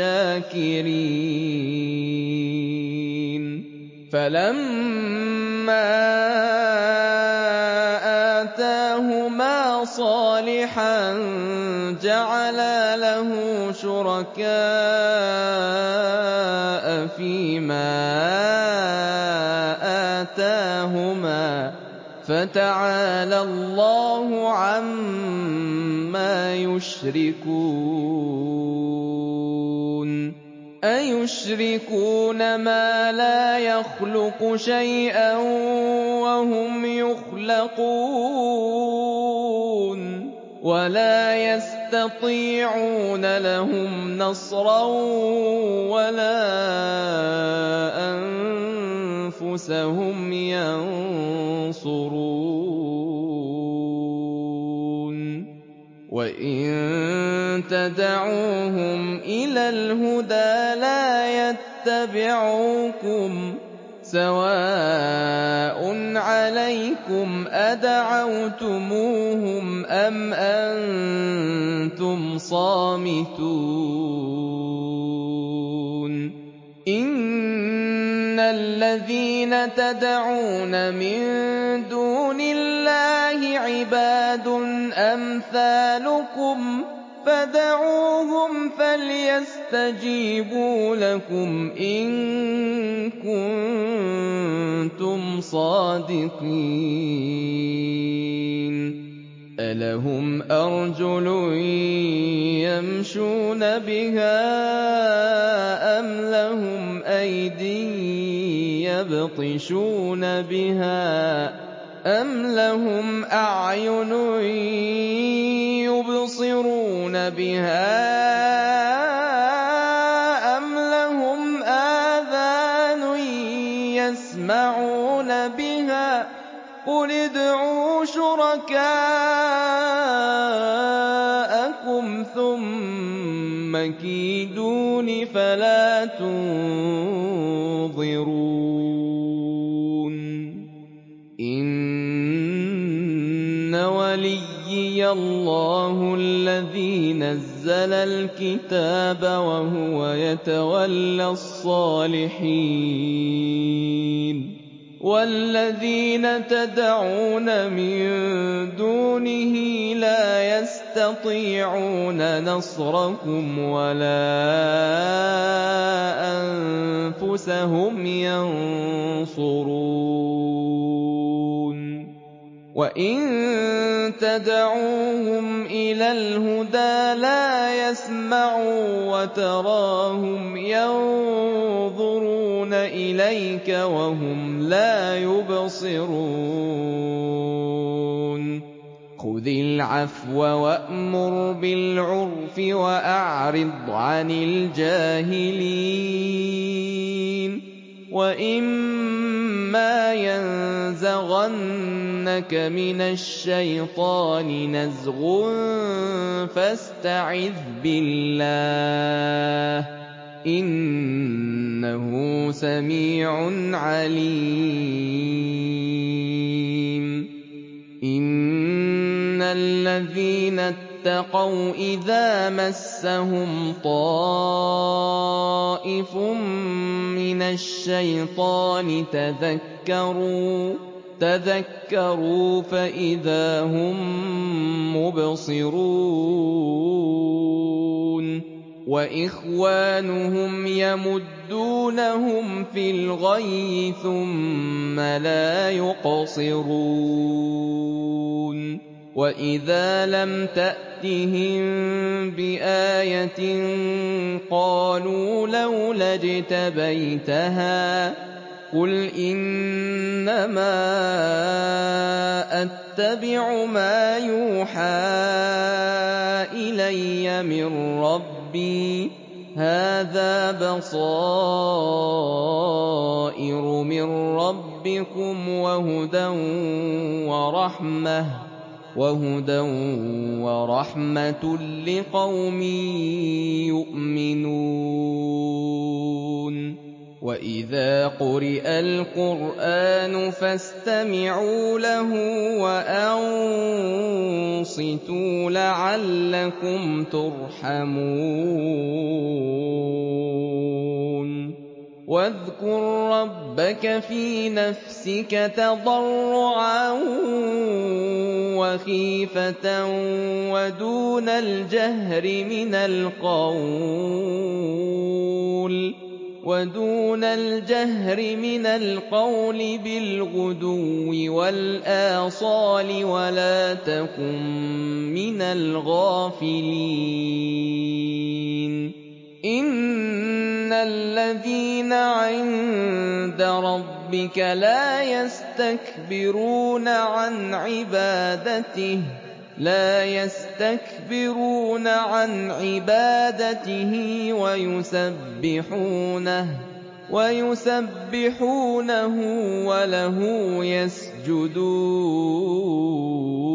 الشَّاكِرِينَ فَلَمَّا آتَاهُمَا صَالِحًا جَعَلَا لَهُ شُرَكَاءَ فِيمَا آتَاهُمَا ۚ فَتَعَالَى اللَّهُ عَمَّا يُشْرِكُونَ أَيُشْرِكُونَ مَا لَا يَخْلُقُ شَيْئًا وَهُمْ يُخْلَقُونَ وَلَا يَسْتَطِيعُونَ لَهُمْ نَصْرًا وَلَا أَنفُسَهُمْ يَنصُرُونَ وَإِن تَدْعُوهُمْ إِلَى الْهُدَىٰ لَا يَتَّبِعُوكُمْ ۚ سَوَاءٌ عَلَيْكُمْ أَدَعَوْتُمُوهُمْ أَمْ أَنتُمْ صَامِتُونَ إِنَّ الَّذِينَ تَدْعُونَ مِن دُونِ اللَّهِ عِبَادٌ أَمْثَالُكُمْ فَادْعُوهُمْ فَلْيَسْتَجِيبُوا لَكُمْ إِن كُنتُمْ صَادِقِينَ أَلَهُمْ أَرْجُلٌ يَمْشُونَ بِهَا أَمْ لَهُمْ أَيْدٍ يَبْطِشُونَ بِهَا أَمْ لَهُمْ أَعْيُنٌ يُبْصِرُونَ بِهَا أَمْ لَهُمْ آذَانٌ يَسْمَعُونَ بِهَا ۗ قُلِ ادْعُوا شُرَكَاءَكُمْ ثُمَّ كِيدُونِ فَلَا تُنظِرُونِ إِنَّ وَلِيِّيَ اللَّهُ الَّذِي نَزَّلَ الْكِتَابَ وَهُوَ يَتَوَلَّى الصَّالِحِينَ وَالَّذِينَ تَدْعُونَ مِن دُونِهِ لَا يَسْتَطِيعُونَ نَصْرَكُمْ وَلَا أَنفُسَهُمْ يَنصُرُونَ وَإِن تَدْعُوهُمْ إِلَى الْهُدَىٰ لَا يَسْمَعُوا وَتَرَاهُمْ يَنظُرُونَ إِلَيْكَ وَهُمْ لَا يُبْصِرُونَ خُذِ الْعَفْوَ وَأْمُرْ بِالْعُرْفِ وَأَعْرِضْ عَنِ الْجَاهِلِينَ وَإِمَّا يَنزَغَنَّكَ مِنَ الشَّيْطَانِ نَزْغٌ فَاسْتَعِذْ بِاللَّهِ ۖ إِنَّهُ سَمِيعٌ عَلِيمٌ إِنَّ الَّذِينَ اتَّقَوْا إِذَا مَسَّهُمْ طَائِفٌ مِّنَ الشَّيْطَانِ تَذَكَّرُوا فَإِذَا هُم مُّبْصِرُونَ وَإِخْوَانُهُمْ يَمُدُّونَهُمْ فِي الْغَيِّ ثُمَّ لَا يُقْصِرُونَ وَإِذَا لَمْ تَأْتِهِم بِآيَةٍ قَالُوا لَوْلَا اجْتَبَيْتَهَا ۚ قُلْ إِنَّمَا أَتَّبِعُ مَا يُوحَىٰ إِلَيَّ مِن رَّبِّي ۚ هَٰذَا بَصَائِرُ مِن رَّبِّكُمْ وَهُدًى وَرَحْمَةٌ لِّقَوْمٍ يُؤْمِنُونَ وَإِذَا قُرِئَ الْقُرْآنُ فَاسْتَمِعُوا لَهُ وَأَنصِتُوا لَعَلَّكُمْ تُرْحَمُونَ وَاذْكُر رَّبَّكَ فِي نَفْسِكَ تَضَرُّعًا وَخِيفَةً وَدُونَ الْجَهْرِ مِنَ الْقَوْلِ بِالْغُدُوِّ وَالْآصَالِ وَلَا تَكُن مِّنَ الْغَافِلِينَ إِنَّ الَّذِينَ عِندَ رَبِّكَ لا يستكبرون عن عبادته ويسبحونه وله يسجدون